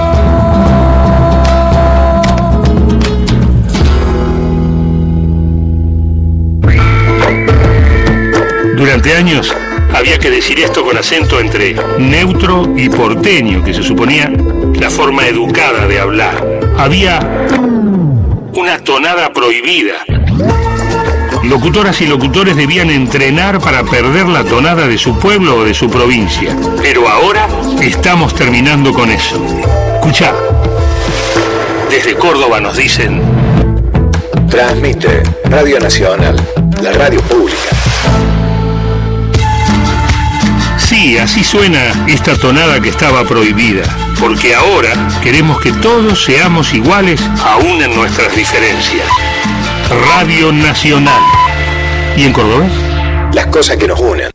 Durante años había que decir esto con acento entre neutro y porteño, que se suponía la forma educada de hablar. Había una tonada prohibida. Locutoras y locutores debían entrenar para perder la tonada de su pueblo o de su provincia. Pero ahora estamos terminando con eso. Escuchá, desde Córdoba nos dicen... Transmite Radio Nacional, la radio pública. Sí, así suena esta tonada que estaba prohibida, porque ahora queremos que todos seamos iguales aún en nuestras diferencias. Radio Nacional. ¿Y en Córdoba? Las cosas que nos unen.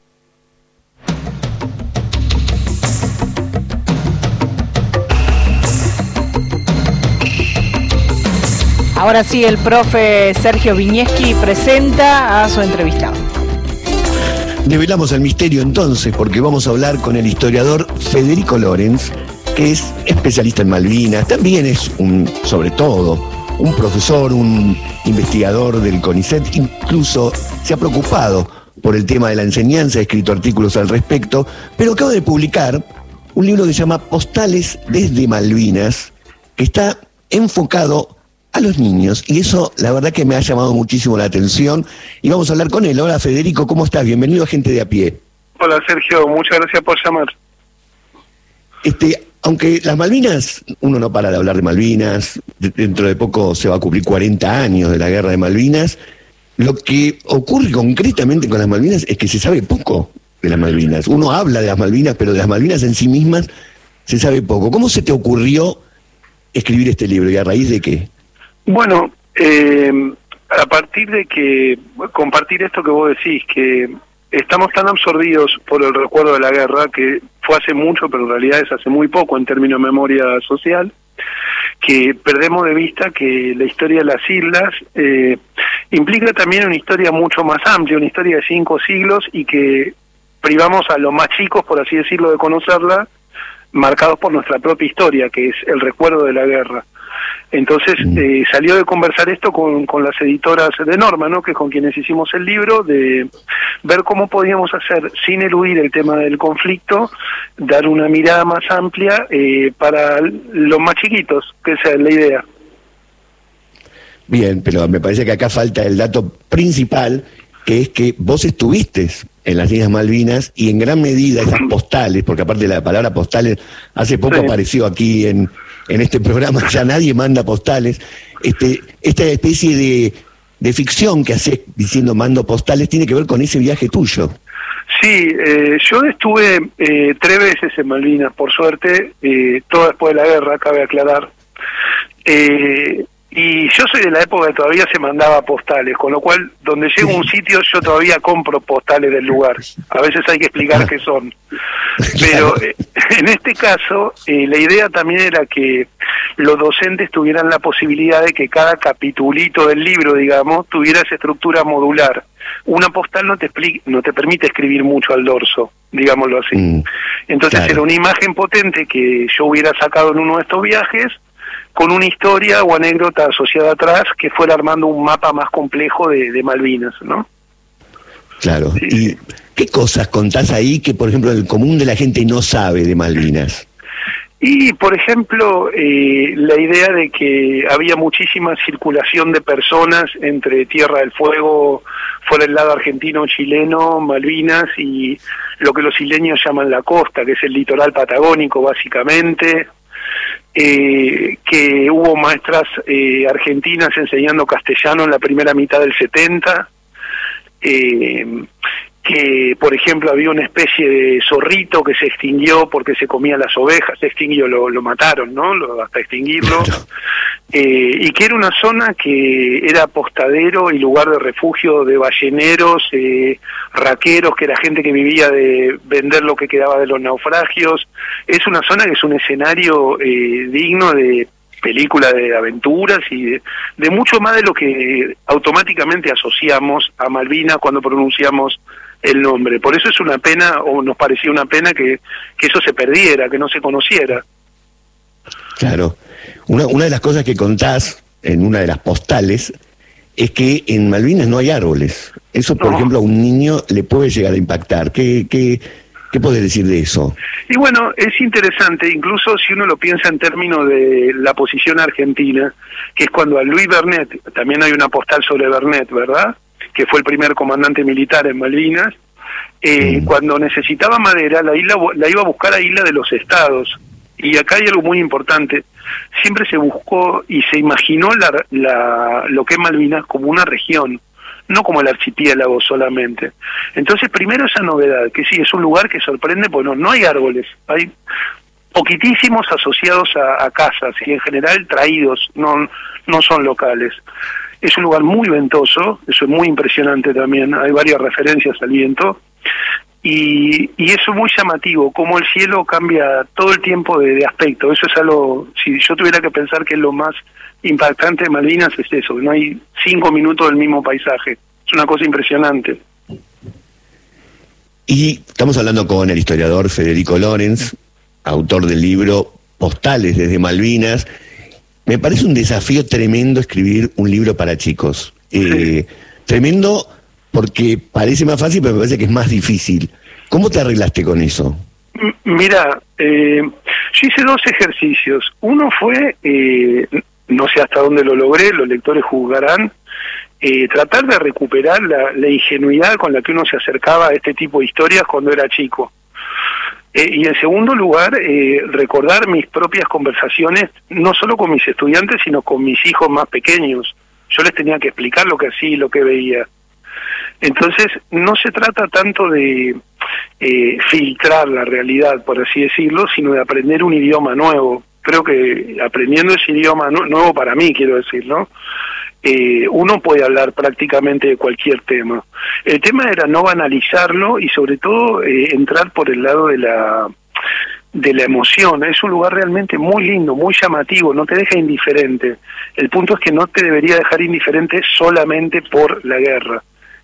Ahora sí, el profe Sergio Viñeski presenta a su entrevistado. Develamos el misterio entonces, porque vamos a hablar con el historiador Federico Lorenz, que es especialista en Malvinas, también es un, sobre todo, un profesor, un investigador del CONICET, incluso se ha preocupado por el tema de la enseñanza, ha escrito artículos al respecto, pero acaba de publicar un libro que se llama Postales desde Malvinas, que está enfocado a los niños, y eso la verdad que me ha llamado muchísimo la atención, y vamos a hablar con él. Hola Federico, ¿cómo estás? Bienvenido a Gente de a Pie. Hola Sergio, muchas gracias por llamar. Este, aunque las Malvinas, uno no para de hablar de Malvinas, de, dentro de poco se va a cumplir cuarenta años de la guerra de Malvinas, lo que ocurre concretamente con las Malvinas es que se sabe poco de las Malvinas. Uno habla de las Malvinas, pero de las Malvinas en sí mismas se sabe poco. ¿Cómo se te ocurrió escribir este libro y a raíz de qué? Bueno, eh, a partir de que compartir esto que vos decís, que estamos tan absorbidos por el recuerdo de la guerra, que fue hace mucho, pero en realidad es hace muy poco en términos de memoria social, que perdemos de vista que la historia de las islas eh, implica también una historia mucho más amplia, una historia de cinco siglos, y que privamos a los más chicos, por así decirlo, de conocerla, marcados por nuestra propia historia, que es el recuerdo de la guerra. Entonces eh, salió de conversar esto con, con las editoras de Norma, ¿no? Que es con quienes hicimos el libro, de ver cómo podíamos hacer, sin eludir el tema del conflicto, dar una mirada más amplia eh, para los más chiquitos, que esa es la idea. Bien, pero me parece que acá falta el dato principal, que es que vos estuviste en las Islas Malvinas y en gran medida esas postales, porque aparte de la palabra postales, hace poco sí. apareció aquí en, en este programa, ya nadie manda postales, este, esta especie de, de ficción que haces diciendo mando postales tiene que ver con ese viaje tuyo. Sí, eh, yo estuve eh, tres veces en Malvinas, por suerte, eh, todo después de la guerra, cabe aclarar. Eh, Y yo soy de la época que todavía se mandaba postales, con lo cual, donde llego a un sitio, yo todavía compro postales del lugar. A veces hay que explicar qué son. Pero eh, en este caso, eh, la idea también era que los docentes tuvieran la posibilidad de que cada capitulito del libro, digamos, tuviera esa estructura modular. Una postal no te expli- no te permite escribir mucho al dorso, digámoslo así. Mm, Entonces claro. Era una imagen potente que yo hubiera sacado en uno de estos viajes, con una historia o anécdota asociada atrás que fuera armando un mapa más complejo de, de Malvinas, ¿no? Claro. Sí. ¿Y qué cosas contás ahí que, por ejemplo, el común de la gente no sabe de Malvinas? Y, por ejemplo, eh, la idea de que había muchísima circulación de personas entre Tierra del Fuego, fuera el lado argentino-chileno, Malvinas, y lo que los isleños llaman la costa, que es el litoral patagónico, básicamente. Eh, que hubo maestras eh, argentinas enseñando castellano en la primera mitad del setenta, eh, que por ejemplo había una especie de zorrito que se extinguió porque se comía las ovejas, se extinguió, lo, lo mataron, ¿no? Lo, hasta extinguirlo, eh, y que era una zona que era apostadero y lugar de refugio de balleneros, eh, raqueros, que era gente que vivía de vender lo que quedaba de los naufragios. Es una zona que es un escenario eh, digno de película de aventuras y de, de mucho más de lo que automáticamente asociamos a Malvinas cuando pronunciamos el nombre. Por eso es una pena, o nos parecía una pena que, que eso se perdiera, que no se conociera. Claro. Una, una de las cosas que contás en una de las postales es que en Malvinas no hay árboles. Eso, por no. ejemplo, a un niño le puede llegar a impactar. ¿Qué, qué, qué podés decir de eso? Y bueno, es interesante, incluso si uno lo piensa en términos de la posición argentina, que es cuando a Luis Bernet, también hay una postal sobre Bernet, ¿verdad?, que fue el primer comandante militar en Malvinas, eh, mm. cuando necesitaba madera, la, isla, la iba a buscar a Isla de los Estados. Y acá hay algo muy importante, siempre se buscó y se imaginó la, la, lo que es Malvinas como una región, no como el archipiélago solamente. Entonces, primero esa novedad, que sí, es un lugar que sorprende, pues no, no hay árboles, hay poquitísimos asociados a, a casas y en general traídos, no, no son locales. Es un lugar muy ventoso, eso es muy impresionante también, hay varias referencias al viento, y, y eso es muy llamativo, cómo el cielo cambia todo el tiempo de, de aspecto. Eso es algo, si yo tuviera que pensar que es lo más impactante de Malvinas, es eso, no hay cinco minutos del mismo paisaje, es una cosa impresionante. Y estamos hablando con el historiador Federico Lorenz, autor del libro Postales desde Malvinas. Me parece un desafío tremendo escribir un libro para chicos. Eh, tremendo porque parece más fácil, pero me parece que es más difícil. ¿Cómo te arreglaste con eso? Mira, eh, yo hice dos ejercicios. Uno fue, eh, no sé hasta dónde lo logré, los lectores juzgarán, eh, tratar de recuperar la, la ingenuidad con la que uno se acercaba a este tipo de historias cuando era chico. Eh, y en segundo lugar, eh, recordar mis propias conversaciones, no solo con mis estudiantes, sino con mis hijos más pequeños. Yo les tenía que explicar lo que hacía y lo que veía. Entonces, no se trata tanto de eh, filtrar la realidad, por así decirlo, sino de aprender un idioma nuevo. Creo que aprendiendo ese idioma nu- nuevo para mí, quiero decir, ¿no? Eh, uno puede hablar prácticamente de cualquier tema. El tema era no banalizarlo y sobre todo eh, entrar por el lado de la de la emoción. Es un lugar realmente muy lindo, muy llamativo, no te deja indiferente. El punto es que no te debería dejar indiferente solamente por la guerra.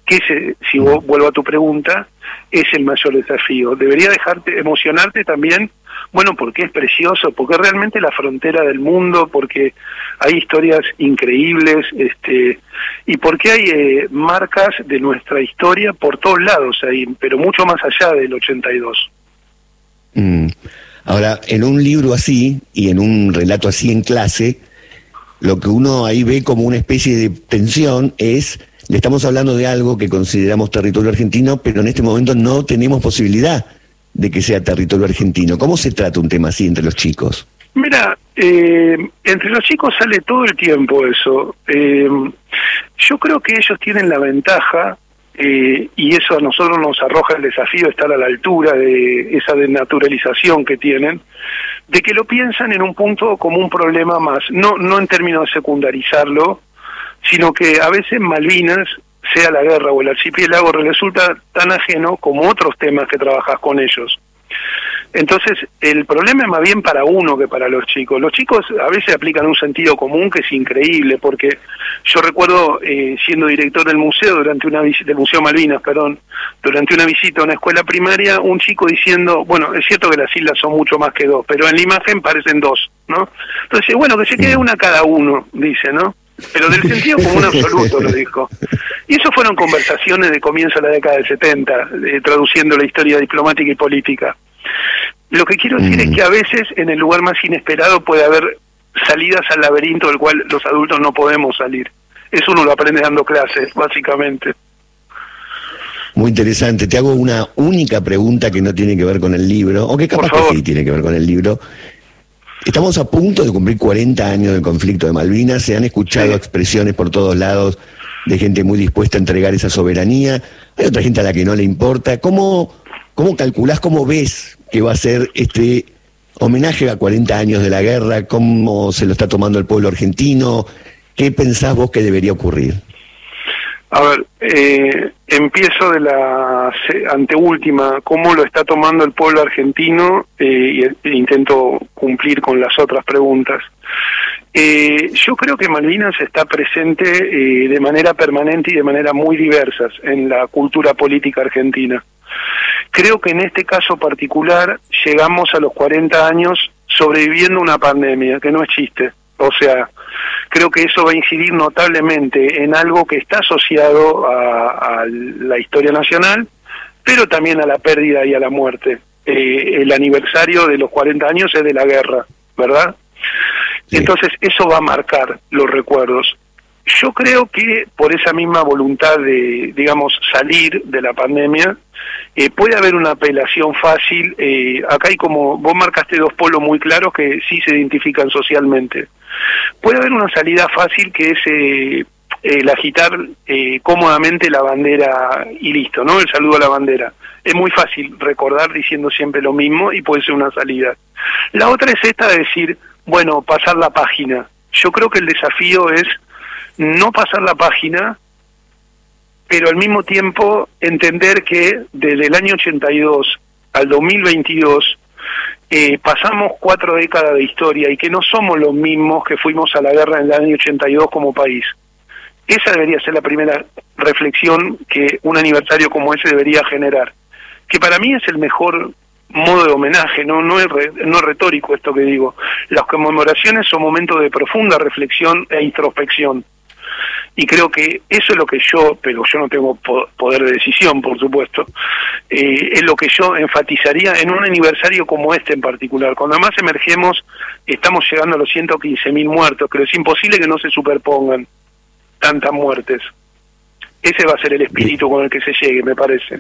que ese, si vos vuelvo a tu pregunta, es el mayor desafío. Debería dejarte, emocionarte también, bueno, porque es precioso, porque es realmente la frontera del mundo, porque hay historias increíbles, este, y porque hay eh, marcas de nuestra historia por todos lados ahí, pero mucho más allá del ochenta y dos. Mm. Ahora, en un libro así, y en un relato así en clase, lo que uno ahí ve como una especie de tensión es, le estamos hablando de algo que consideramos territorio argentino, pero en este momento no tenemos posibilidad de que sea territorio argentino. ¿Cómo se trata un tema así entre los chicos? Mira, eh, entre los chicos sale todo el tiempo eso. Eh, yo creo que ellos tienen la ventaja, eh, y eso a nosotros nos arroja el desafío de estar a la altura de esa desnaturalización que tienen, de que lo piensan en un punto como un problema más, no, no en términos de secundarizarlo, sino que a veces Malvinas, sea la guerra o el archipiélago, resulta tan ajeno como otros temas que trabajas con ellos. Entonces, el problema es más bien para uno que para los chicos. Los chicos a veces aplican un sentido común que es increíble, porque yo recuerdo, eh, siendo director del museo, durante una visita, del Museo Malvinas, perdón, durante una visita a una escuela primaria, un chico diciendo, bueno, es cierto que las islas son mucho más que dos, pero en la imagen parecen dos, ¿no? Entonces, bueno, que se quede una cada uno, dice, ¿no? Pero del sentido común absoluto, lo dijo. Y eso fueron conversaciones de comienzo de la década del setenta, eh, traduciendo la historia diplomática y política. Lo que quiero decir mm. es que a veces en el lugar más inesperado puede haber salidas al laberinto del cual los adultos no podemos salir. Eso uno lo aprende dando clases, básicamente. Muy interesante. Te hago una única pregunta que no tiene que ver con el libro, o que capaz que sí tiene que ver con el libro. Estamos a punto de cumplir cuarenta años del conflicto de Malvinas. Se han escuchado sí. expresiones por todos lados de gente muy dispuesta a entregar esa soberanía. Hay otra gente a la que no le importa. ¿Cómo, cómo calculás, cómo ves que va a ser este homenaje a cuarenta años de la guerra? ¿Cómo se lo está tomando el pueblo argentino? ¿Qué pensás vos que debería ocurrir? A ver, eh, empiezo de la anteúltima, cómo lo está tomando el pueblo argentino, eh, e intento cumplir con las otras preguntas. Eh, yo creo que Malvinas está presente eh, de manera permanente y de manera muy diversas en la cultura política argentina. Creo que en este caso particular llegamos a los cuarenta años sobreviviendo una pandemia, que no es chiste. O sea, creo que eso va a incidir notablemente en algo que está asociado a, a la historia nacional, pero también a la pérdida y a la muerte. Eh, el aniversario de los cuarenta años es de la guerra, ¿verdad? Sí. Entonces eso va a marcar los recuerdos. Yo creo que por esa misma voluntad de, digamos, salir de la pandemia, eh, puede haber una apelación fácil. Eh, acá hay como, vos marcaste dos polos muy claros que sí se identifican socialmente. Puede haber una salida fácil que es eh, el agitar eh, cómodamente la bandera y listo, ¿no? El saludo a la bandera. Es muy fácil recordar diciendo siempre lo mismo y puede ser una salida. La otra es esta de decir, bueno, pasar la página. Yo creo que el desafío es no pasar la página, pero al mismo tiempo entender que desde el año ochenta y dos al dos mil veintidós eh, pasamos cuatro décadas de historia y que no somos los mismos que fuimos a la guerra en el año ochenta y dos como país. Esa debería ser la primera reflexión que un aniversario como ese debería generar, que para mí es el mejor modo de homenaje, no no es, re, no es retórico esto que digo. Las conmemoraciones son momentos de profunda reflexión e introspección. Y creo que eso es lo que yo, pero yo no tengo poder de decisión, por supuesto, eh, es lo que yo enfatizaría en un aniversario como este en particular. Cuando más emergemos, estamos llegando a los ciento quince mil muertos, pero es imposible que no se superpongan tantas muertes. Ese va a ser el espíritu con el que se llegue, me parece.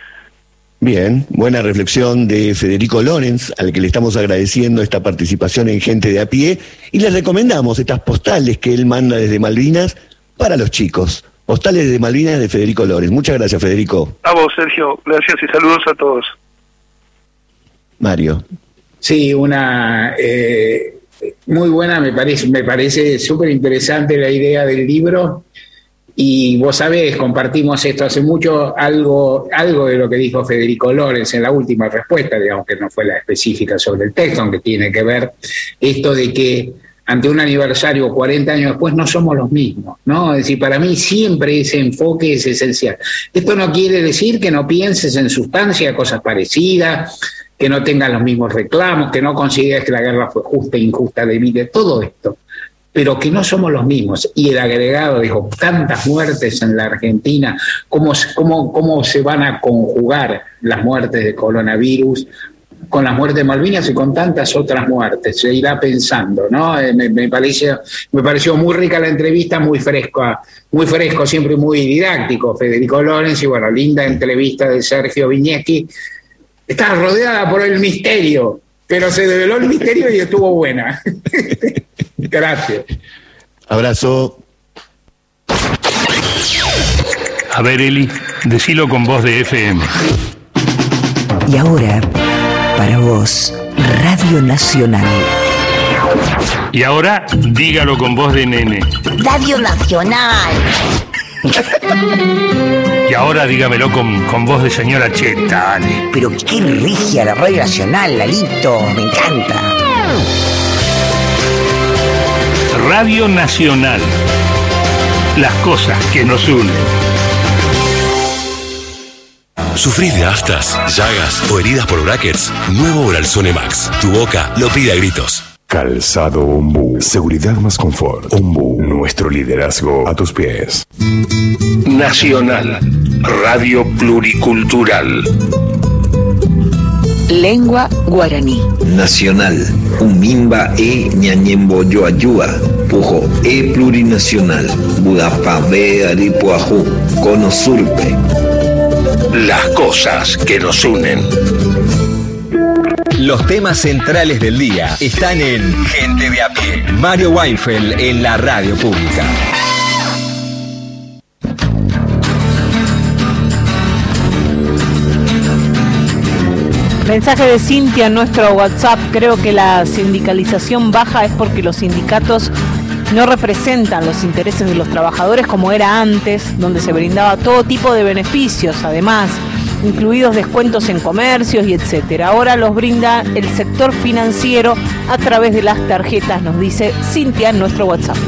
Bien, buena reflexión de Federico Lorenz, al que le estamos agradeciendo esta participación en Gente de a Pie, y les recomendamos estas postales que él manda desde Malvinas para los chicos. Postales de Malvinas de Federico Lorenz. Muchas gracias, Federico. A vos, Sergio. Gracias y saludos a todos. Mario. Sí, una eh, muy buena, me parece, me parece súper interesante la idea del libro. Y vos sabés, compartimos esto hace mucho, algo algo de lo que dijo Federico Lorenz en la última respuesta, digamos que no fue la específica sobre el texto, aunque tiene que ver esto de que ante un aniversario cuarenta años después, no somos los mismos, ¿no? Es decir, para mí siempre ese enfoque es esencial. Esto no quiere decir que no pienses en sustancia cosas parecidas, que no tengas los mismos reclamos, que no consideres que la guerra fue justa e injusta, de todo esto, pero que no somos los mismos. Y el agregado dijo, tantas muertes en la Argentina, ¿cómo, cómo, cómo se van a conjugar las muertes de coronavirus con las muertes de Malvinas y con tantas otras muertes? Se irá pensando, ¿no? Eh, me, me, pareció, me pareció muy rica la entrevista, muy fresca, muy fresco, siempre muy didáctico, Federico Lorenz, y bueno, linda entrevista de Sergio Viñeski. Estaba rodeada por el misterio, pero se develó el misterio y estuvo buena. Gracias. Abrazo. A ver, Eli, decilo con voz de F M. Y ahora, para vos, Radio Nacional. Y ahora, dígalo con voz de nene. Radio Nacional. Y ahora dígamelo con, con voz de señora Cheta, dale. Pero qué rigia la Radio Nacional, Lalito, me encanta. Radio Nacional. Las cosas que nos unen. ¿Sufrís de aftas, llagas o heridas por brackets? Nuevo Oralzone Max. Tu boca lo pide a gritos. Calzado Ombu. Seguridad más confort. Ombu. Nuestro liderazgo a tus pies. Nacional. Radio Pluricultural. Lengua guaraní. Nacional. Umimba e ñañemboyo ayúa. Pujo e plurinacional. Budapabe aripuajú. Conosurpe. Las cosas que nos unen. Los temas centrales del día están en Gente de a pie. Mario Weinfeld en la radio pública. Mensaje de Cintia en nuestro WhatsApp. Creo que la sindicalización baja es porque los sindicatos no representan los intereses de los trabajadores como era antes, donde se brindaba todo tipo de beneficios, además, incluidos descuentos en comercios y etcétera. Ahora los brinda el sector financiero a través de las tarjetas, nos dice Cintia en nuestro WhatsApp.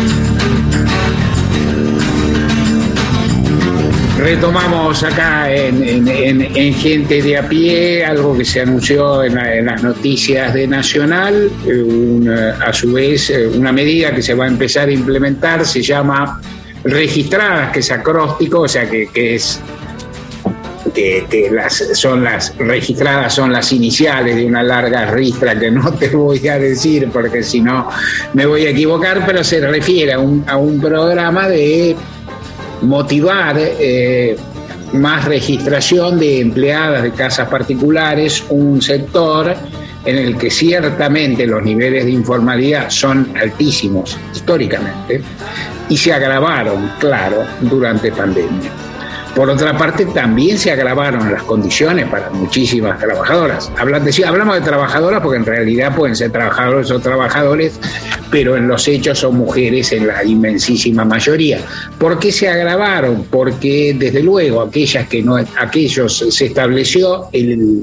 Retomamos acá en, en, en, en Gente de a pie, algo que se anunció en, la, en las noticias de Nacional, una, a su vez una medida que se va a empezar a implementar, se llama registradas, que es acróstico, o sea que, que es que, que las son las registradas son las iniciales de una larga ristra que no te voy a decir porque si no me voy a equivocar, pero se refiere a un, a un programa de motivar eh, más registración de empleadas de casas particulares, un sector en el que ciertamente los niveles de informalidad son altísimos históricamente y se agravaron, claro, durante pandemia. Por otra parte, también se agravaron las condiciones para muchísimas trabajadoras. Hablamos de trabajadoras porque en realidad pueden ser trabajadores o trabajadores, pero en los hechos son mujeres en la inmensísima mayoría. ¿Por qué se agravaron? Porque desde luego aquellas que no, aquellos se estableció el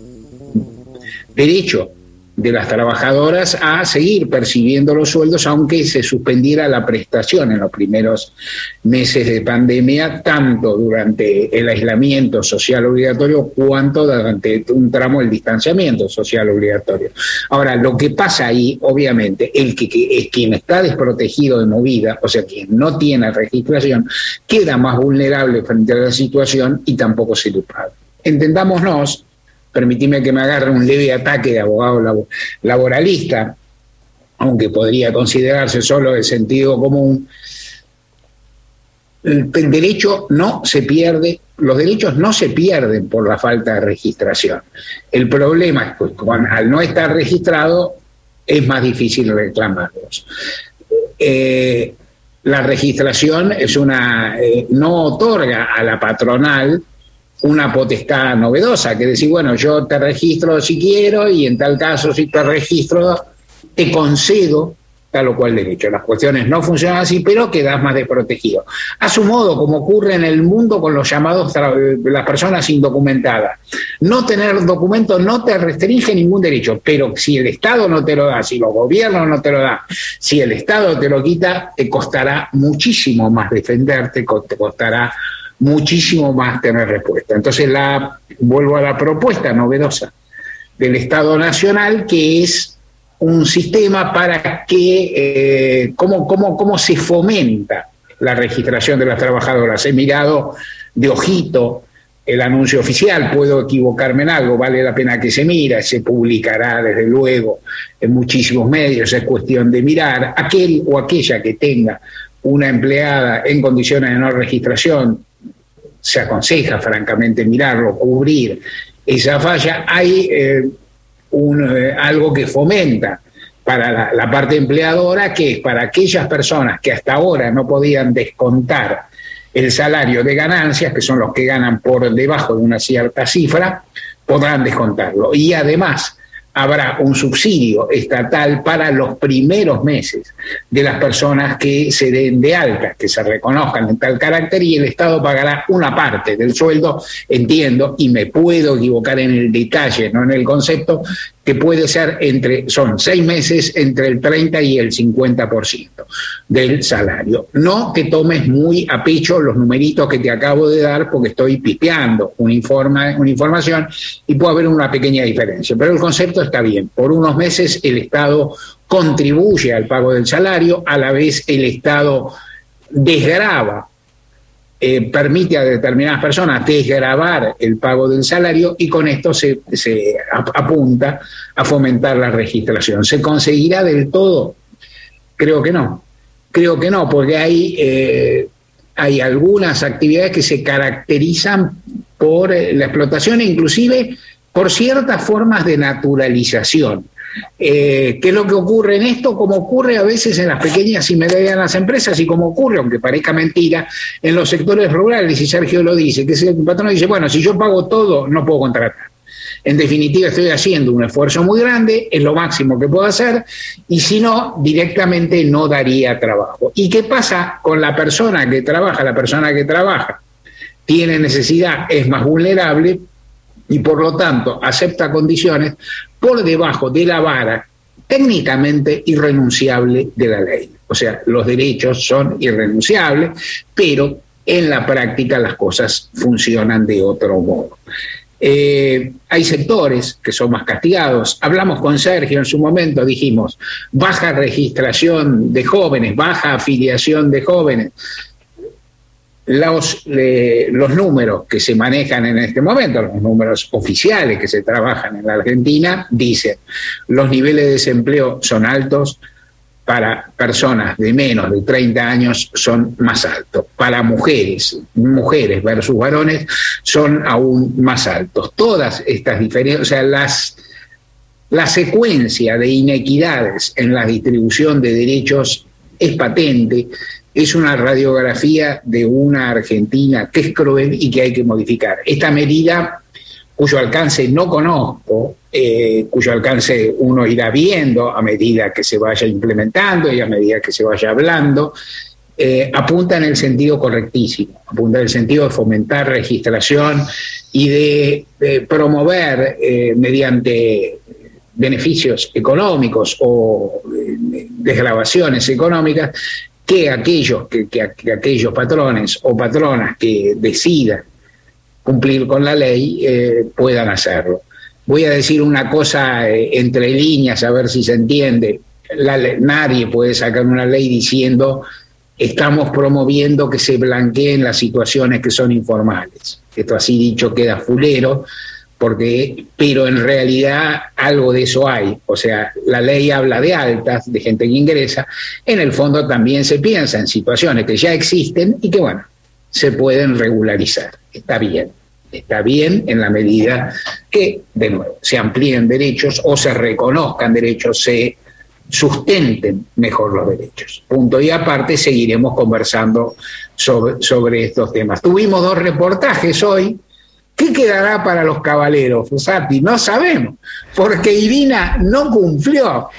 derecho de las trabajadoras a seguir percibiendo los sueldos aunque se suspendiera la prestación en los primeros meses de pandemia, tanto durante el aislamiento social obligatorio cuanto durante un tramo del distanciamiento social obligatorio. Ahora, lo que pasa ahí, obviamente, el que, que es quien está desprotegido de movida, o sea, quien no tiene registración, queda más vulnerable frente a la situación y tampoco se lo paga. Entendámonos. Permitime que me agarre un leve ataque de abogado laboralista, aunque podría considerarse solo de sentido común. El, el derecho no se pierde, los derechos no se pierden por la falta de registración. El problema es que pues, al no estar registrado es más difícil reclamarlos. Eh, la registración es una, eh, no otorga a la patronal una potestad novedosa, que decir, bueno, yo te registro si quiero y en tal caso si te registro te concedo tal o cual derecho. Las cuestiones no funcionan así, pero quedás más desprotegido. A su modo, como ocurre en el mundo con los llamados, las personas indocumentadas. No tener documento no te restringe ningún derecho, pero si el Estado no te lo da, si los gobiernos no te lo dan, si el Estado te lo quita, te costará muchísimo más defenderte, te costará muchísimo más tener respuesta. Entonces, la, vuelvo a la propuesta novedosa del Estado Nacional, que es un sistema para que, eh, cómo, cómo, cómo se fomenta la registración de las trabajadoras. He mirado de ojito el anuncio oficial, puedo equivocarme en algo, vale la pena que se mire, se publicará desde luego en muchísimos medios, es cuestión de mirar. Aquel o aquella que tenga una empleada en condiciones de no registración, se aconseja francamente mirarlo, cubrir esa falla. Hay eh, un, eh, algo que fomenta para la, la parte empleadora, que es para aquellas personas que hasta ahora no podían descontar el salario de ganancias, que son los que ganan por debajo de una cierta cifra, podrán descontarlo. Y además habrá un subsidio estatal para los primeros meses de las personas que se den de alta, que se reconozcan en tal carácter, y el Estado pagará una parte del sueldo, entiendo, y me puedo equivocar en el detalle, no en el concepto, que puede ser entre, son seis meses, entre el treinta y el cincuenta por ciento del salario. No que tomes muy a pecho los numeritos que te acabo de dar, porque estoy pipeando una, informa, una información y puede haber una pequeña diferencia, pero el concepto está bien. Por unos meses el Estado contribuye al pago del salario, a la vez el Estado desgrava, eh, permite a determinadas personas desgravar el pago del salario, y con esto se, se apunta a fomentar la registración. ¿Se conseguirá del todo? Creo que no. Creo que no, porque hay, eh, hay algunas actividades que se caracterizan por eh, la explotación e inclusive por ciertas formas de naturalización. Eh, ¿Qué es lo que ocurre en esto? Como ocurre a veces en las pequeñas y medianas empresas, y como ocurre, aunque parezca mentira, en los sectores rurales, y Sergio lo dice, que el patrón dice, bueno, si yo pago todo, no puedo contratar. En definitiva, estoy haciendo un esfuerzo muy grande, es lo máximo que puedo hacer, y si no, directamente no daría trabajo. ¿Y qué pasa con la persona que trabaja? La persona que trabaja tiene necesidad, es más vulnerable, y por lo tanto acepta condiciones por debajo de la vara técnicamente irrenunciable de la ley. O sea, los derechos son irrenunciables, pero en la práctica las cosas funcionan de otro modo. Eh, hay sectores que son más castigados. Hablamos con Sergio en su momento, dijimos, baja registración de jóvenes, baja afiliación de jóvenes. Los, eh, los números que se manejan en este momento, los números oficiales que se trabajan en la Argentina, dicen los niveles de desempleo son altos, para personas de menos de treinta años son más altos, para mujeres, mujeres versus varones son aún más altos. Todas estas diferencias, o sea, las, la secuencia de inequidades en la distribución de derechos es patente. Es una radiografía de una Argentina que es cruel y que hay que modificar. Esta medida, cuyo alcance no conozco, eh, cuyo alcance uno irá viendo a medida que se vaya implementando y a medida que se vaya hablando, eh, apunta en el sentido correctísimo, apunta en el sentido de fomentar registración y de, de promover eh, mediante beneficios económicos o eh, desgravaciones económicas, que aquellos, que, que, que aquellos patrones o patronas que decidan cumplir con la ley eh, puedan hacerlo. Voy a decir una cosa eh, entre líneas, a ver si se entiende. La, nadie puede sacar una ley diciendo estamos promoviendo que se blanqueen las situaciones que son informales. Esto así dicho queda fulero, porque, pero en realidad algo de eso hay. O sea, la ley habla de altas, de gente que ingresa. En el fondo también se piensa en situaciones que ya existen y que, bueno, se pueden regularizar. Está bien, está bien en la medida que, de nuevo, se amplíen derechos o se reconozcan derechos, se sustenten mejor los derechos. Punto y aparte, seguiremos conversando sobre, sobre estos temas. Tuvimos dos reportajes hoy. ¿Qué quedará para los caballeros, Fossati? No sabemos, porque Irina no cumplió.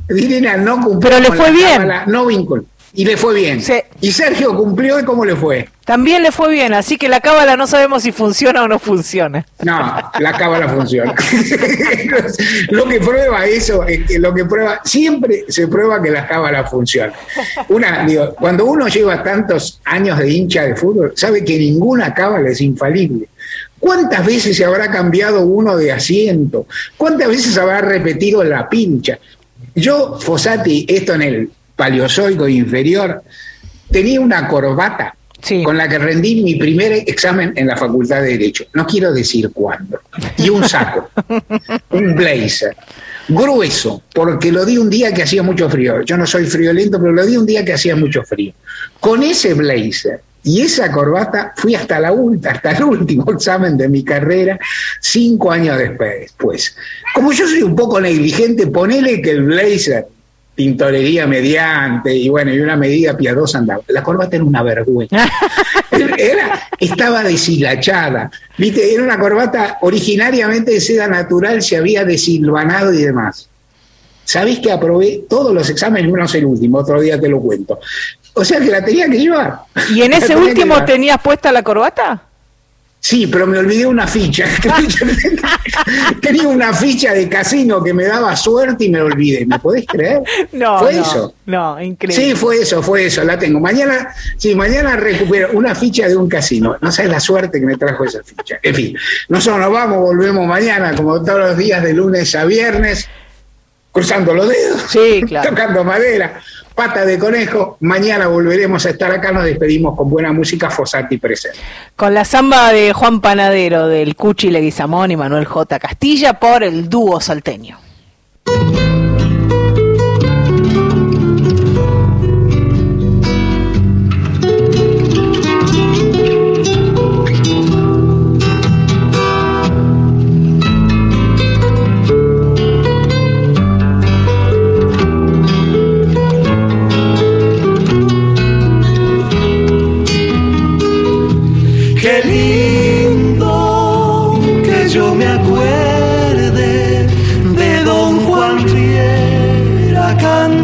Virena no cumplió. Pero le con fue la bien. cábala, no vinculó. Y le fue bien. Sí. Y Sergio cumplió, ¿y cómo le fue? También le fue bien, así que la cábala no sabemos si funciona o no funciona. No, la cábala funciona. Lo que prueba eso, es que lo que prueba, siempre se prueba que la cábala funciona. Una, digo, cuando uno lleva tantos años de hincha de fútbol, sabe que ninguna cábala es infalible. ¿Cuántas veces se habrá cambiado uno de asiento? ¿Cuántas veces habrá repetido la pincha? Yo, Fossati, esto en el Paleozoico inferior, tenía una corbata sí. con la que rendí mi primer examen en la Facultad de Derecho. No quiero decir cuándo. Y un saco, un blazer, grueso, porque lo di un día que hacía mucho frío. Yo no soy friolento, pero lo di un día que hacía mucho frío. Con ese blazer y esa corbata fui hasta, la, hasta el último examen de mi carrera, cinco años después. Como yo soy un poco negligente, ponele que el blazer, pintorería mediante, y bueno, y una medida piadosa andaba. La corbata era una vergüenza. Era, estaba deshilachada. ¿Viste? Era una corbata originariamente de seda natural, se había desilvanado y demás. ¿Sabés que aprobé todos los exámenes menos el último? Otro día te lo cuento. O sea que la tenía que llevar. ¿Y en ese último tenías puesta la corbata? Sí, pero me olvidé una ficha. Tenía una ficha de casino que me daba suerte y me olvidé. ¿Me podés creer? No, ¿Fue no, eso? No, increíble. Sí, fue eso, fue eso. La tengo. Mañana, sí, mañana recupero una ficha de un casino. No sabes la suerte que me trajo esa ficha. En fin, nosotros nos vamos, volvemos mañana, como todos los días, de lunes a viernes, cruzando los dedos, sí, claro. tocando madera, pata de conejo. Mañana volveremos a estar acá, nos despedimos con buena música, Fossati presente. Con la samba de Juan Panadero, del Cuchi Leguizamón y Manuel J. Castilla por el dúo salteño. Qué lindo que yo me acuerde de don Juan Riera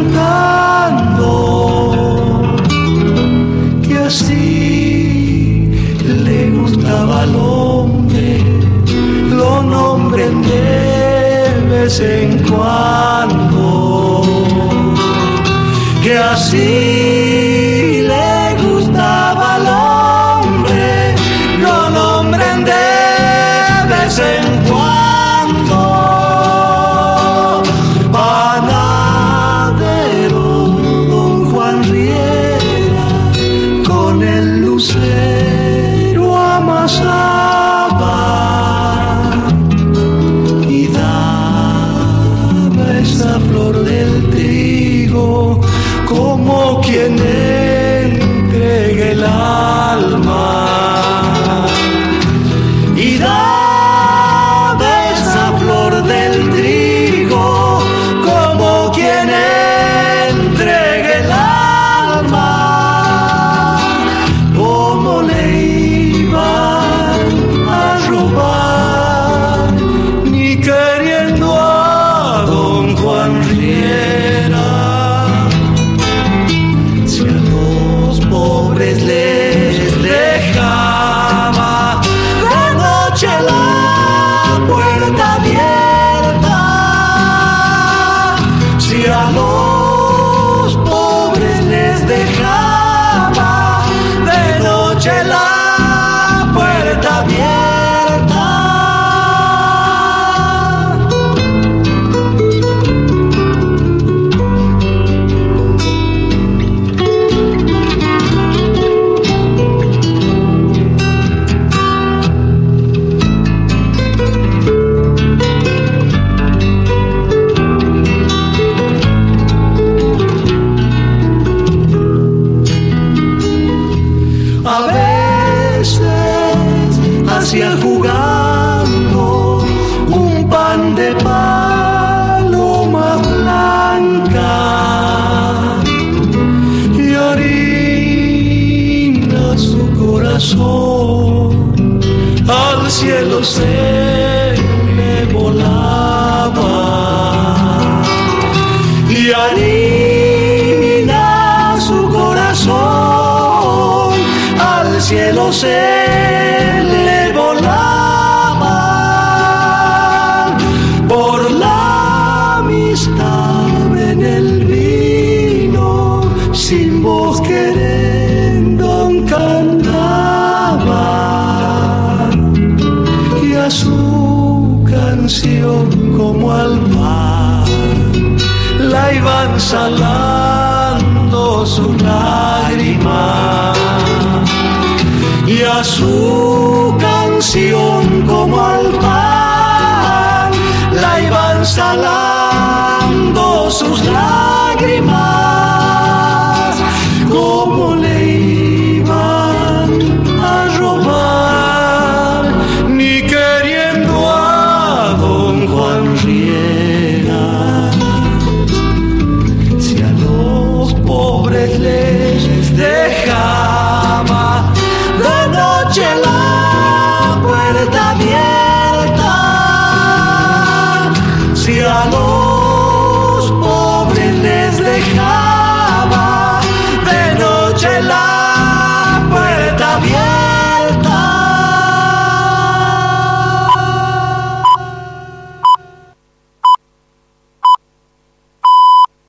cantando, que así le gustaba al hombre, lo nombren de vez en cuando, que así le gustaba al hombre. En cuando, panadero don Juan Riera con el lucero amasaba y daba esa flor del trigo como quien entrega el alma y daba del trigo como quien entregue el alma, como le iban a robar, ni queriendo a don Juan Riera, si a los pobres les dejaba de noche la puerta abierta, si a los pobres les dejaba de noche la puerta abierta. Hacía jugando un pan de paloma blanca y harina su corazón, al cielo se le volaba y y harina su corazón, al cielo se le volaba por la amistad en el vino, sin voz querendo cantaba, y a su canción como al mar la iban salando su lágrima, y a su